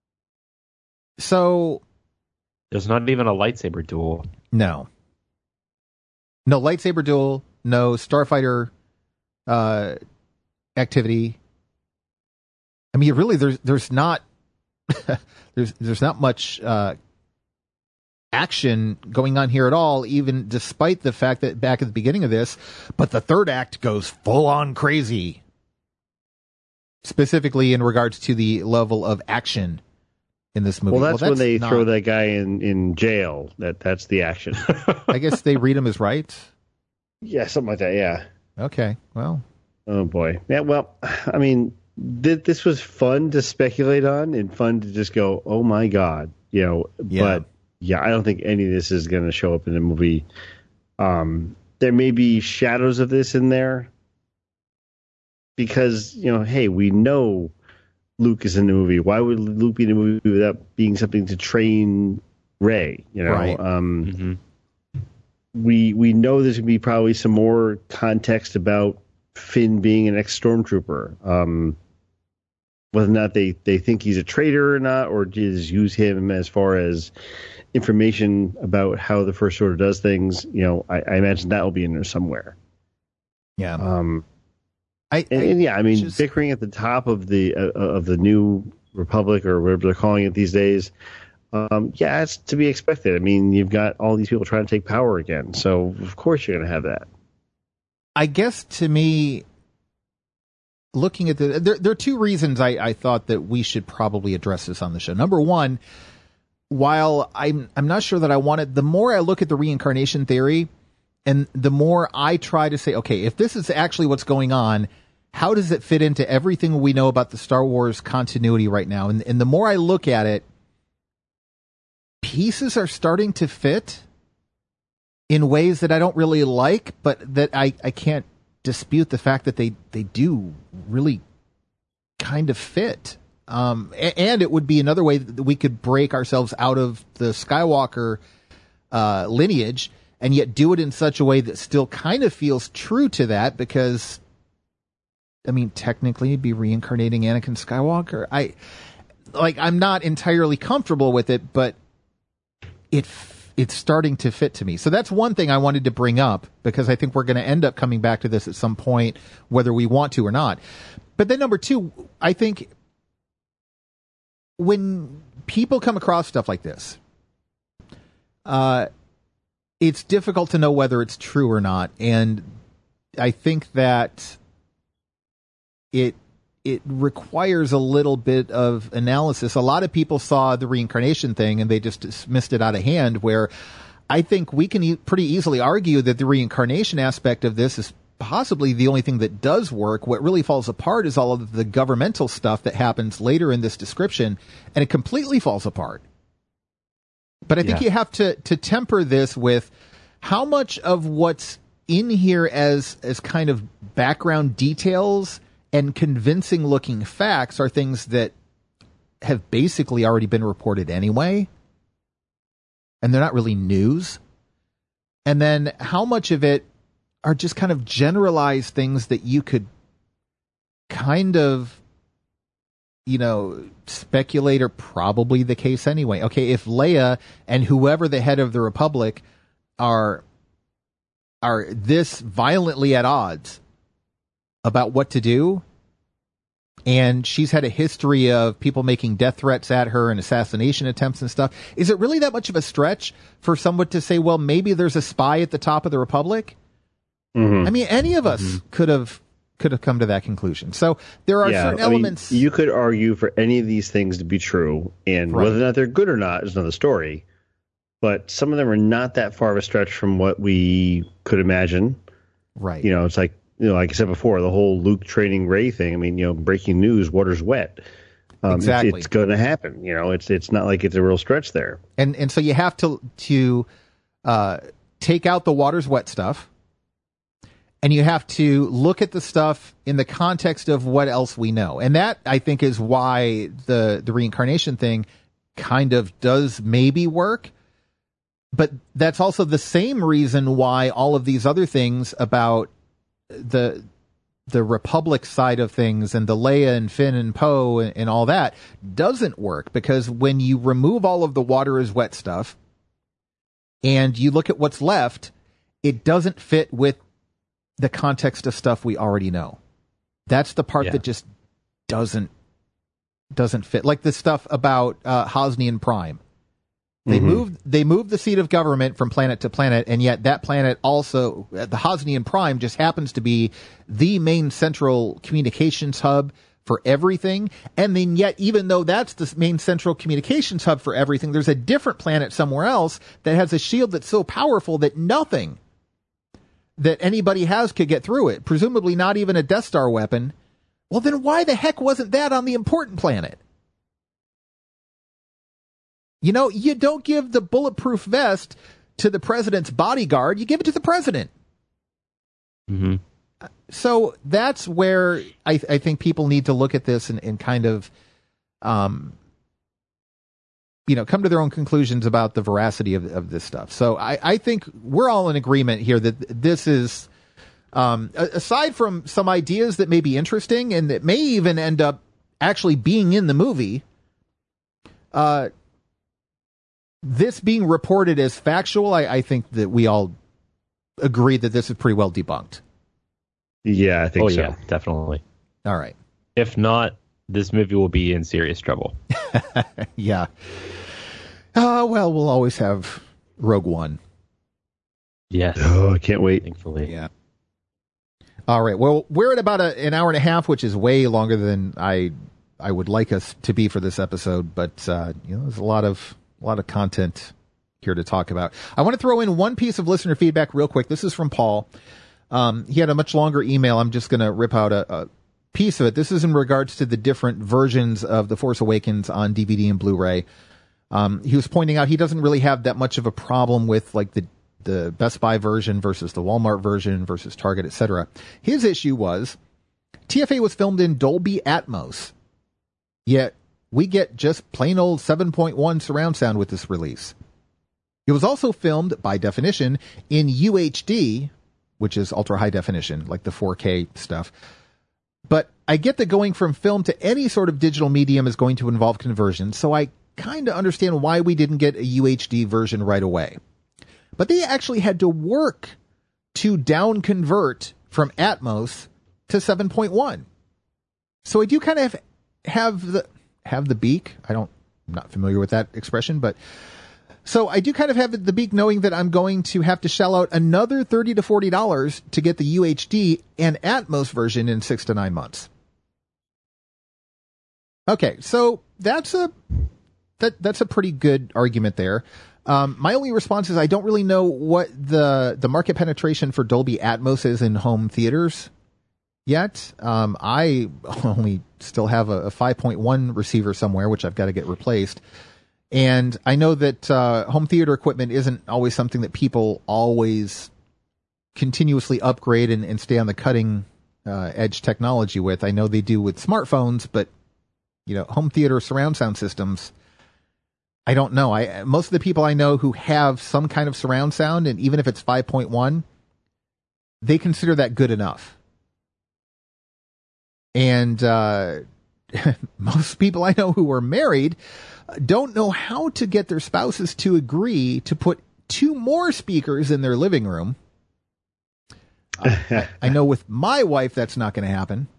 So... There's not even a lightsaber duel. No. No lightsaber duel. No Starfighter uh, activity. I mean, really, there's there's not there's there's not much uh, action going on here at all, even despite the fact that back at the beginning of this, but the third act goes full on crazy. Specifically in regards to the level of action in this movie. Well, that's, well, that's when they not... throw that guy in, in jail. That that's the action. I guess they read him as rights. Yeah, something like that. Yeah. Okay. Well. Oh boy. Yeah. Well, I mean, th- this was fun to speculate on and fun to just go, oh my god, you know. Yeah. But yeah, I don't think any of this is going to show up in the movie. Um, there may be shadows of this in there because, you know, hey, we know Luke is in the movie. Why would Luke be in the movie without being something to train Rey? You know. Right. Um, mm-hmm. We we know there's going to be probably some more context about Finn being an ex-stormtrooper. Um, whether or not they, they think he's a traitor or not, or just use him as far as information about how the First Order does things. You know, I, I imagine that will be in there somewhere. Yeah. Um, I, and, I and yeah, I mean, just... bickering at the top of the uh, of the new Republic or whatever they're calling it these days. Um, yeah, it's to be expected. I mean, you've got all these people trying to take power again, so of course you're going to have that. I guess to me, looking at the, there, there are two reasons I, I thought that we should probably address this on the show. Number one, while I'm I'm not sure that I wanted, the more I look at the reincarnation theory, and the more I try to say, okay, if this is actually what's going on, how does it fit into everything we know about the Star Wars continuity right now? And, and the more I look at it, pieces are starting to fit in ways that I don't really like, but that I, I can't dispute the fact that they, they do really kind of fit. Um, and it would be another way that we could break ourselves out of the Skywalker uh, lineage and yet do it in such a way that still kind of feels true to that, because, I mean, technically it'd be reincarnating Anakin Skywalker. I, like, I'm not entirely comfortable with it, but it it's starting to fit to me. So that's one thing I wanted to bring up, because I think we're going to end up coming back to this at some point, whether we want to or not. But then number two, I think when people come across stuff like this, uh, it's difficult to know whether it's true or not. And I think that it it requires a little bit of analysis. A lot of people saw the reincarnation thing and they just dismissed it out of hand, where I think we can e- pretty easily argue that the reincarnation aspect of this is possibly the only thing that does work. What really falls apart is all of the governmental stuff that happens later in this description, and it completely falls apart. But I think yeah. you have to, to temper this with how much of what's in here as as kind of background details and convincing looking facts are things that have basically already been reported anyway, and they're not really news. And then how much of it are just kind of generalized things that you could kind of, you know, speculate are probably the case anyway. Okay, if Leia and whoever the head of the Republic are are this violently at odds about what to do, and she's had a history of people making death threats at her and assassination attempts and stuff, is it really that much of a stretch for someone to say, well, maybe there's a spy at the top of the Republic? Mm-hmm. I mean, any of us mm-hmm. could have could have come to that conclusion. So there are yeah, certain I elements. Mean, you could argue for any of these things to be true, and right. whether or not they're good or not is another story. But some of them are not that far of a stretch from what we could imagine. Right. You know, it's like, you know, like I said before, the whole Luke training Rey thing. I mean, you know, breaking news, water's wet. Um, exactly. It's, it's going to happen. You know, it's it's not like it's a real stretch there. And and so you have to to uh, take out the water's wet stuff, and you have to look at the stuff in the context of what else we know. And that, I think, is why the the reincarnation thing kind of does maybe work. But that's also the same reason why all of these other things about the the Republic side of things and the Leia and Finn and Poe and, and all that doesn't work, because when you remove all of the water is wet stuff and you look at what's left, it doesn't fit with the context of stuff we already know. That's the part yeah. that just doesn't doesn't fit. Like the stuff about uh, Hosnian Prime. They mm-hmm. moved they moved the seat of government from planet to planet, and yet that planet also, the Hosnian Prime, just happens to be the main central communications hub for everything. And then yet, even though that's the main central communications hub for everything, there's a different planet somewhere else that has a shield that's so powerful that nothing that anybody has could get through it, presumably not even a Death Star weapon. Well, then why the heck wasn't that on the important planet? You know, you don't give the bulletproof vest to the president's bodyguard. You give it to the president. Mm-hmm. So that's where I, I think people need to look at this and, and kind of, um, you know, come to their own conclusions about the veracity of, of this stuff. So I, I think we're all in agreement here that this is, um, aside from some ideas that may be interesting and that may even end up actually being in the movie, uh, this being reported as factual, I, I think that we all agree that this is pretty well debunked. Yeah, I think oh, so. Yeah, definitely. All right. If not, this movie will be in serious trouble. yeah. Uh, well, we'll always have Rogue One. Yes. Oh, I can't wait. Thankfully. Yeah. All right. Well, we're at about a, an hour and a half, which is way longer than I I would like us to be for this episode. But uh, you know, there's a lot of a lot of content here to talk about. I want to throw in one piece of listener feedback real quick. This is from Paul. Um, he had a much longer email. I'm just going to rip out a, a piece of it. This is in regards to the different versions of The Force Awakens on D V D and Blu-ray. Um, he was pointing out he doesn't really have that much of a problem with like the the Best Buy version versus the Walmart version versus Target, et cetera. His issue was T F A was filmed in Dolby Atmos, yet we get just plain old seven point one surround sound with this release. It was also filmed, by definition, in U H D, which is ultra high definition, like the four K stuff. But I get that going from film to any sort of digital medium is going to involve conversion, so I kind of understand why we didn't get a U H D version right away. But they actually had to work to down convert from Atmos to seven point one. So I do kind of have the have the beak. I don't I'm not familiar with that expression, but so I do kind of have the beak knowing that I'm going to have to shell out another thirty to forty dollars to get the U H D and Atmos version in six to nine months. Okay, so that's a that that's a pretty good argument there. Um, my only response is I don't really know what the the market penetration for Dolby Atmos is in home theaters yet. Um, I only still have a, a five point one receiver somewhere, which I've got to get replaced. And I know that uh, home theater equipment isn't always something that people always continuously upgrade and, and stay on the cutting uh, edge technology with. I know they do with smartphones, but you know, home theater surround sound systems, I don't know. I most of the people I know who have some kind of surround sound, and even if it's five point one, they consider that good enough. And uh, most people I know who are married don't know how to get their spouses to agree to put two more speakers in their living room. Uh, I, I know with my wife that's not going to happen.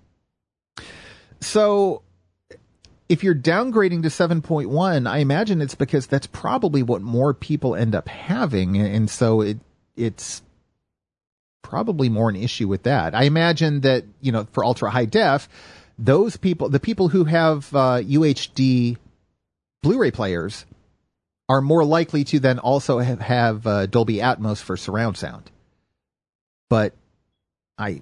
So if you're downgrading to seven point one, I imagine it's because that's probably what more people end up having. And so it it's probably more an issue with that. I imagine that, you know, for ultra high def, those people, the people who have uh, U H D Blu-ray players are more likely to then also have, have uh, Dolby Atmos for surround sound. But I...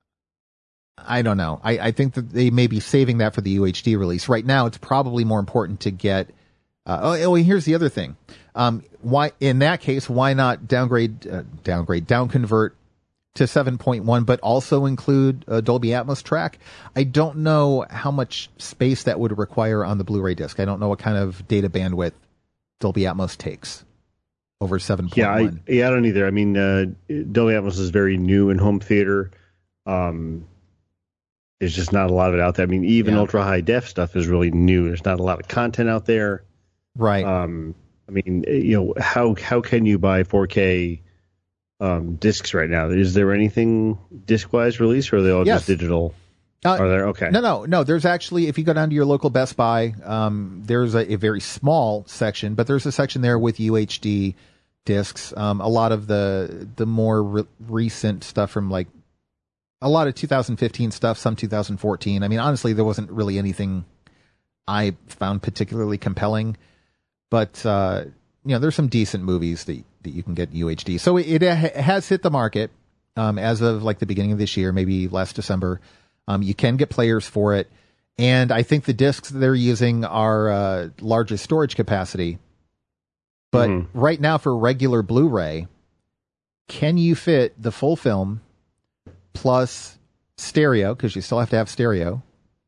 I don't know. I, I think that they may be saving that for the U H D release. Right now, it's probably more important to get... Uh, oh, oh, and here's the other thing. Um, why in that case, why not downgrade, uh, downgrade, down convert to seven point one, but also include a Dolby Atmos track? I don't know how much space that would require on the Blu-ray disc. I don't know what kind of data bandwidth Dolby Atmos takes over seven point one. Yeah, I, yeah, I don't either. I mean, uh, Dolby Atmos is very new in home theater. Um, There's just not a lot of it out there. I mean, even yeah. ultra high def stuff is really new. There's not a lot of content out there. Right. Um, I mean, you know, how how can you buy four K um, discs right now? Is there anything disc-wise released, or are they all yes. just digital? Uh, are there? Okay. No, no, no. There's actually, if you go down to your local Best Buy, um, there's a, a very small section, but there's a section there with U H D discs. Um, a lot of the the more re- recent stuff from like a lot of two thousand fifteen stuff, some two thousand fourteen. I mean, honestly, there wasn't really anything I found particularly compelling, but uh, you know, there's some decent movies that that you can get U H D. So it, it has hit the market um, as of like the beginning of this year, maybe last December. Um, you can get players for it, and I think the discs that they're using are uh, largest storage capacity. But mm. right now, for regular Blu-ray, can you fit the full film plus stereo, because you still have to have stereo,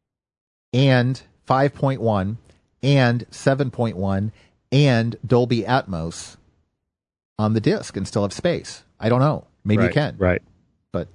and five point one, and seven point one, and Dolby Atmos on the disc and still have space? I don't know. Maybe right, you can. Right. But.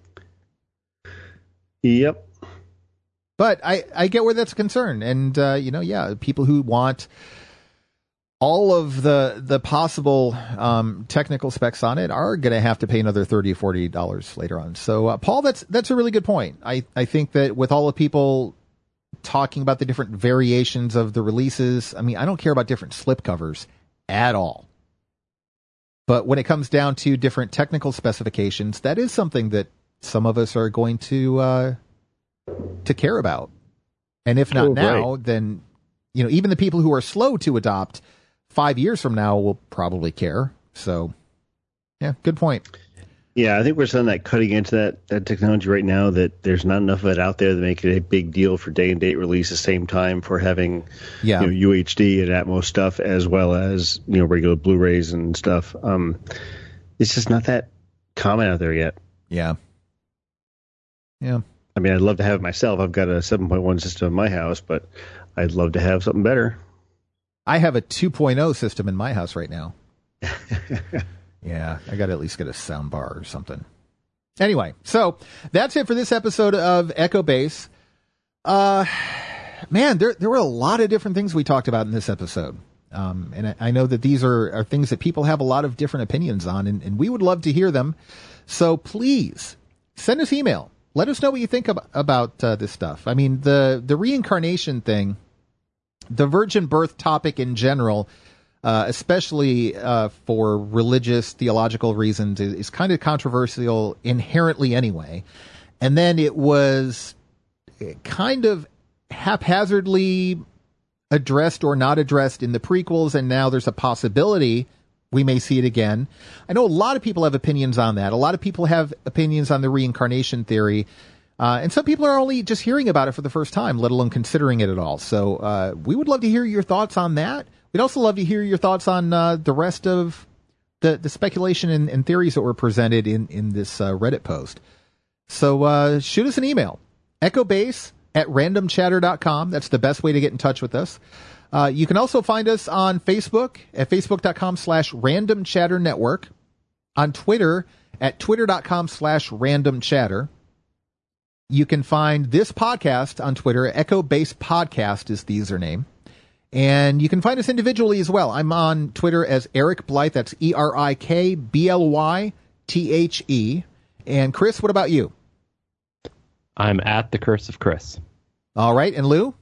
Yep. But I, I get where that's concerned. And, uh, you know, yeah, people who want all of the the possible um, technical specs on it are going to have to pay another thirty dollars or forty dollars later on. So, uh, Paul, that's that's a really good point. I, I think that with all the people talking about the different variations of the releases, I mean, I don't care about different slipcovers at all. But when it comes down to different technical specifications, that is something that some of us are going to uh, to care about. And if not oh, now, right. then, you know, even the people who are slow to adopt five years from now will probably care. So, yeah, good point. Yeah, I think we're on that cutting edge of that, that technology right now that there's not enough of it out there to make it a big deal for day and date release at the same time for having yeah. you know, U H D and Atmos stuff as well as, you know, regular Blu-rays and stuff. Um, it's just not that common out there yet. Yeah. Yeah. I mean, I'd love to have it myself. I've got a seven point one system in my house, but I'd love to have something better. I have a two point oh system in my house right now. Yeah, I got to at least get a sound bar or something. Anyway, so that's it for this episode of Echo Base. Uh, man, there there were a lot of different things we talked about in this episode. Um, and I, I know that these are, are things that people have a lot of different opinions on, and, and we would love to hear them. So please send us email. Let us know what you think ab- about uh, this stuff. I mean, the, the reincarnation thing, the virgin birth topic in general, uh, especially uh, for religious, theological reasons, is, is kind of controversial inherently anyway. And then it was kind of haphazardly addressed or not addressed in the prequels, and now there's a possibility we may see it again. I know a lot of people have opinions on that. A lot of people have opinions on the reincarnation theory. Uh, and some people are only just hearing about it for the first time, let alone considering it at all. So uh, we would love to hear your thoughts on that. We'd also love to hear your thoughts on uh, the rest of the, the speculation and, and theories that were presented in, in this uh, Reddit post. So uh, shoot us an email, echobase at random chatter dot com. That's the best way to get in touch with us. Uh, you can also find us on Facebook at facebook.com slash random chatter network, on Twitter at twitter.com slash random chatter. You can find this podcast on Twitter. Echo Base Podcast is the username. And you can find us individually as well. I'm on Twitter as Eric Blythe. That's E R I K B L Y T H E. And Chris, what about you? I'm at The Curse of Chris. All right. And Lou?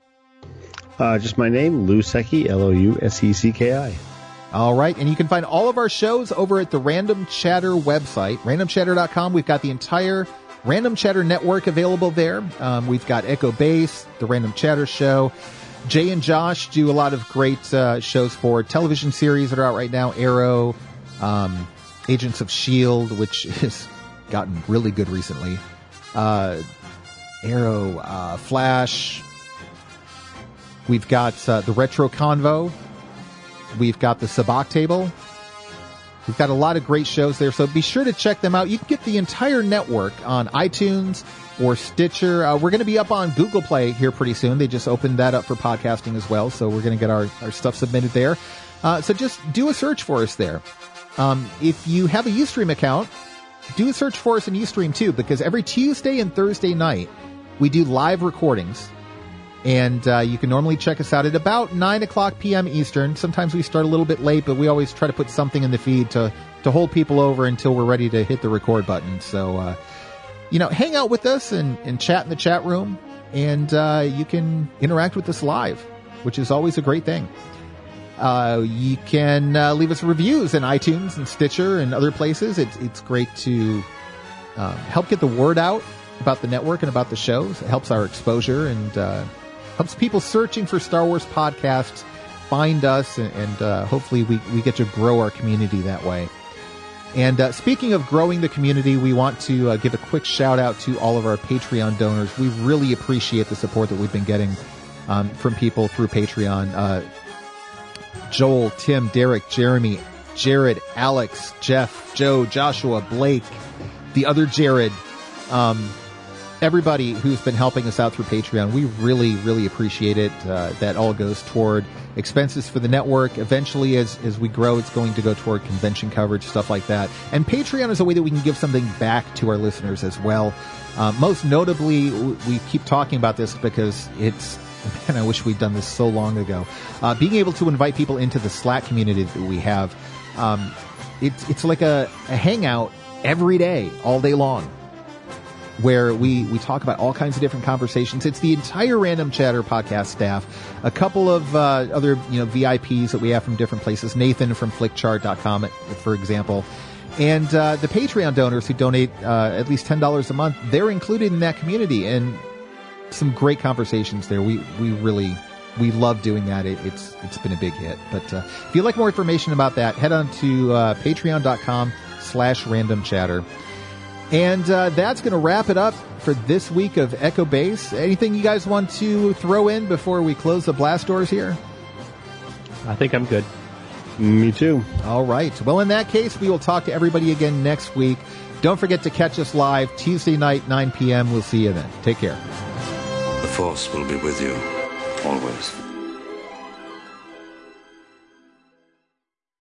Uh, just my name, Lou Secchi, L O U S E C K I. All right. And you can find all of our shows over at the Random Chatter website, random chatter dot com. We've got the entire Random Chatter network available there. Um, we've got Echo Base, the Random Chatter show. Jay and Josh do a lot of great uh, shows for television series that are out right now. Arrow, um, Agents of S H I E L D, which has gotten really good recently. Uh, Arrow, uh, Flash. We've got uh, the Retro Convo. We've got the Sabak Table. We've got a lot of great shows there, so be sure to check them out. You can get the entire network on iTunes or Stitcher. Uh, we're going to be up on Google Play here pretty soon. They just opened that up for podcasting as well, so we're going to get our, our stuff submitted there. Uh, so just do a search for us there. Um, if you have a Ustream account, do a search for us in Ustream too, because every Tuesday and Thursday night, we do live recordings. And uh, you can normally check us out at about nine o'clock p.m. Eastern. Sometimes we start a little bit late, but we always try to put something in the feed to, to hold people over until we're ready to hit the record button. So, uh, you know, hang out with us and, and chat in the chat room, and uh, you can interact with us live, which is always a great thing. Uh, you can uh, leave us reviews in iTunes and Stitcher and other places. It's, it's great to um, help get the word out about the network and about the shows. It helps our exposure and uh, helps people searching for Star Wars podcasts find us, and, and uh, hopefully we, we get to grow our community that way. And uh, speaking of growing the community, we want to uh, give a quick shout out to all of our Patreon donors. We really appreciate the support that we've been getting um, from people through Patreon. Uh, Joel, Tim, Derek, Jeremy, Jared, Alex, Jeff, Joe, Joshua, Blake, the other Jared, um, everybody who's been helping us out through Patreon. We really, really appreciate it. Uh, that all goes toward expenses for the network. Eventually, as, as we grow, it's going to go toward convention coverage, stuff like that. And Patreon is a way that we can give something back to our listeners as well. Uh, most notably, we keep talking about this because it's, man, I wish we'd done this so long ago. Uh, being able to invite people into the Slack community that we have, um, it's, it's like a, a hangout every day, all day long, where we, we talk about all kinds of different conversations. It's the entire Random Chatter podcast staff, a couple of uh, other you know V I Ps that we have from different places, Nathan from flickchart dot com, for example, and uh, the Patreon donors who donate uh, at least ten dollars a month. They're included in that community, and some great conversations there. We we really we love doing that. It, it's it's been a big hit. But uh, if you'd like more information about that, head on to uh, patreon dot com slash random chatter. And uh, that's going to wrap it up for this week of Echo Base. Anything you guys want to throw in before we close the blast doors here? I think I'm good. Me too. All right. Well, in that case, we will talk to everybody again next week. Don't forget to catch us live Tuesday night, nine p.m. We'll see you then. Take care. The Force will be with you, always.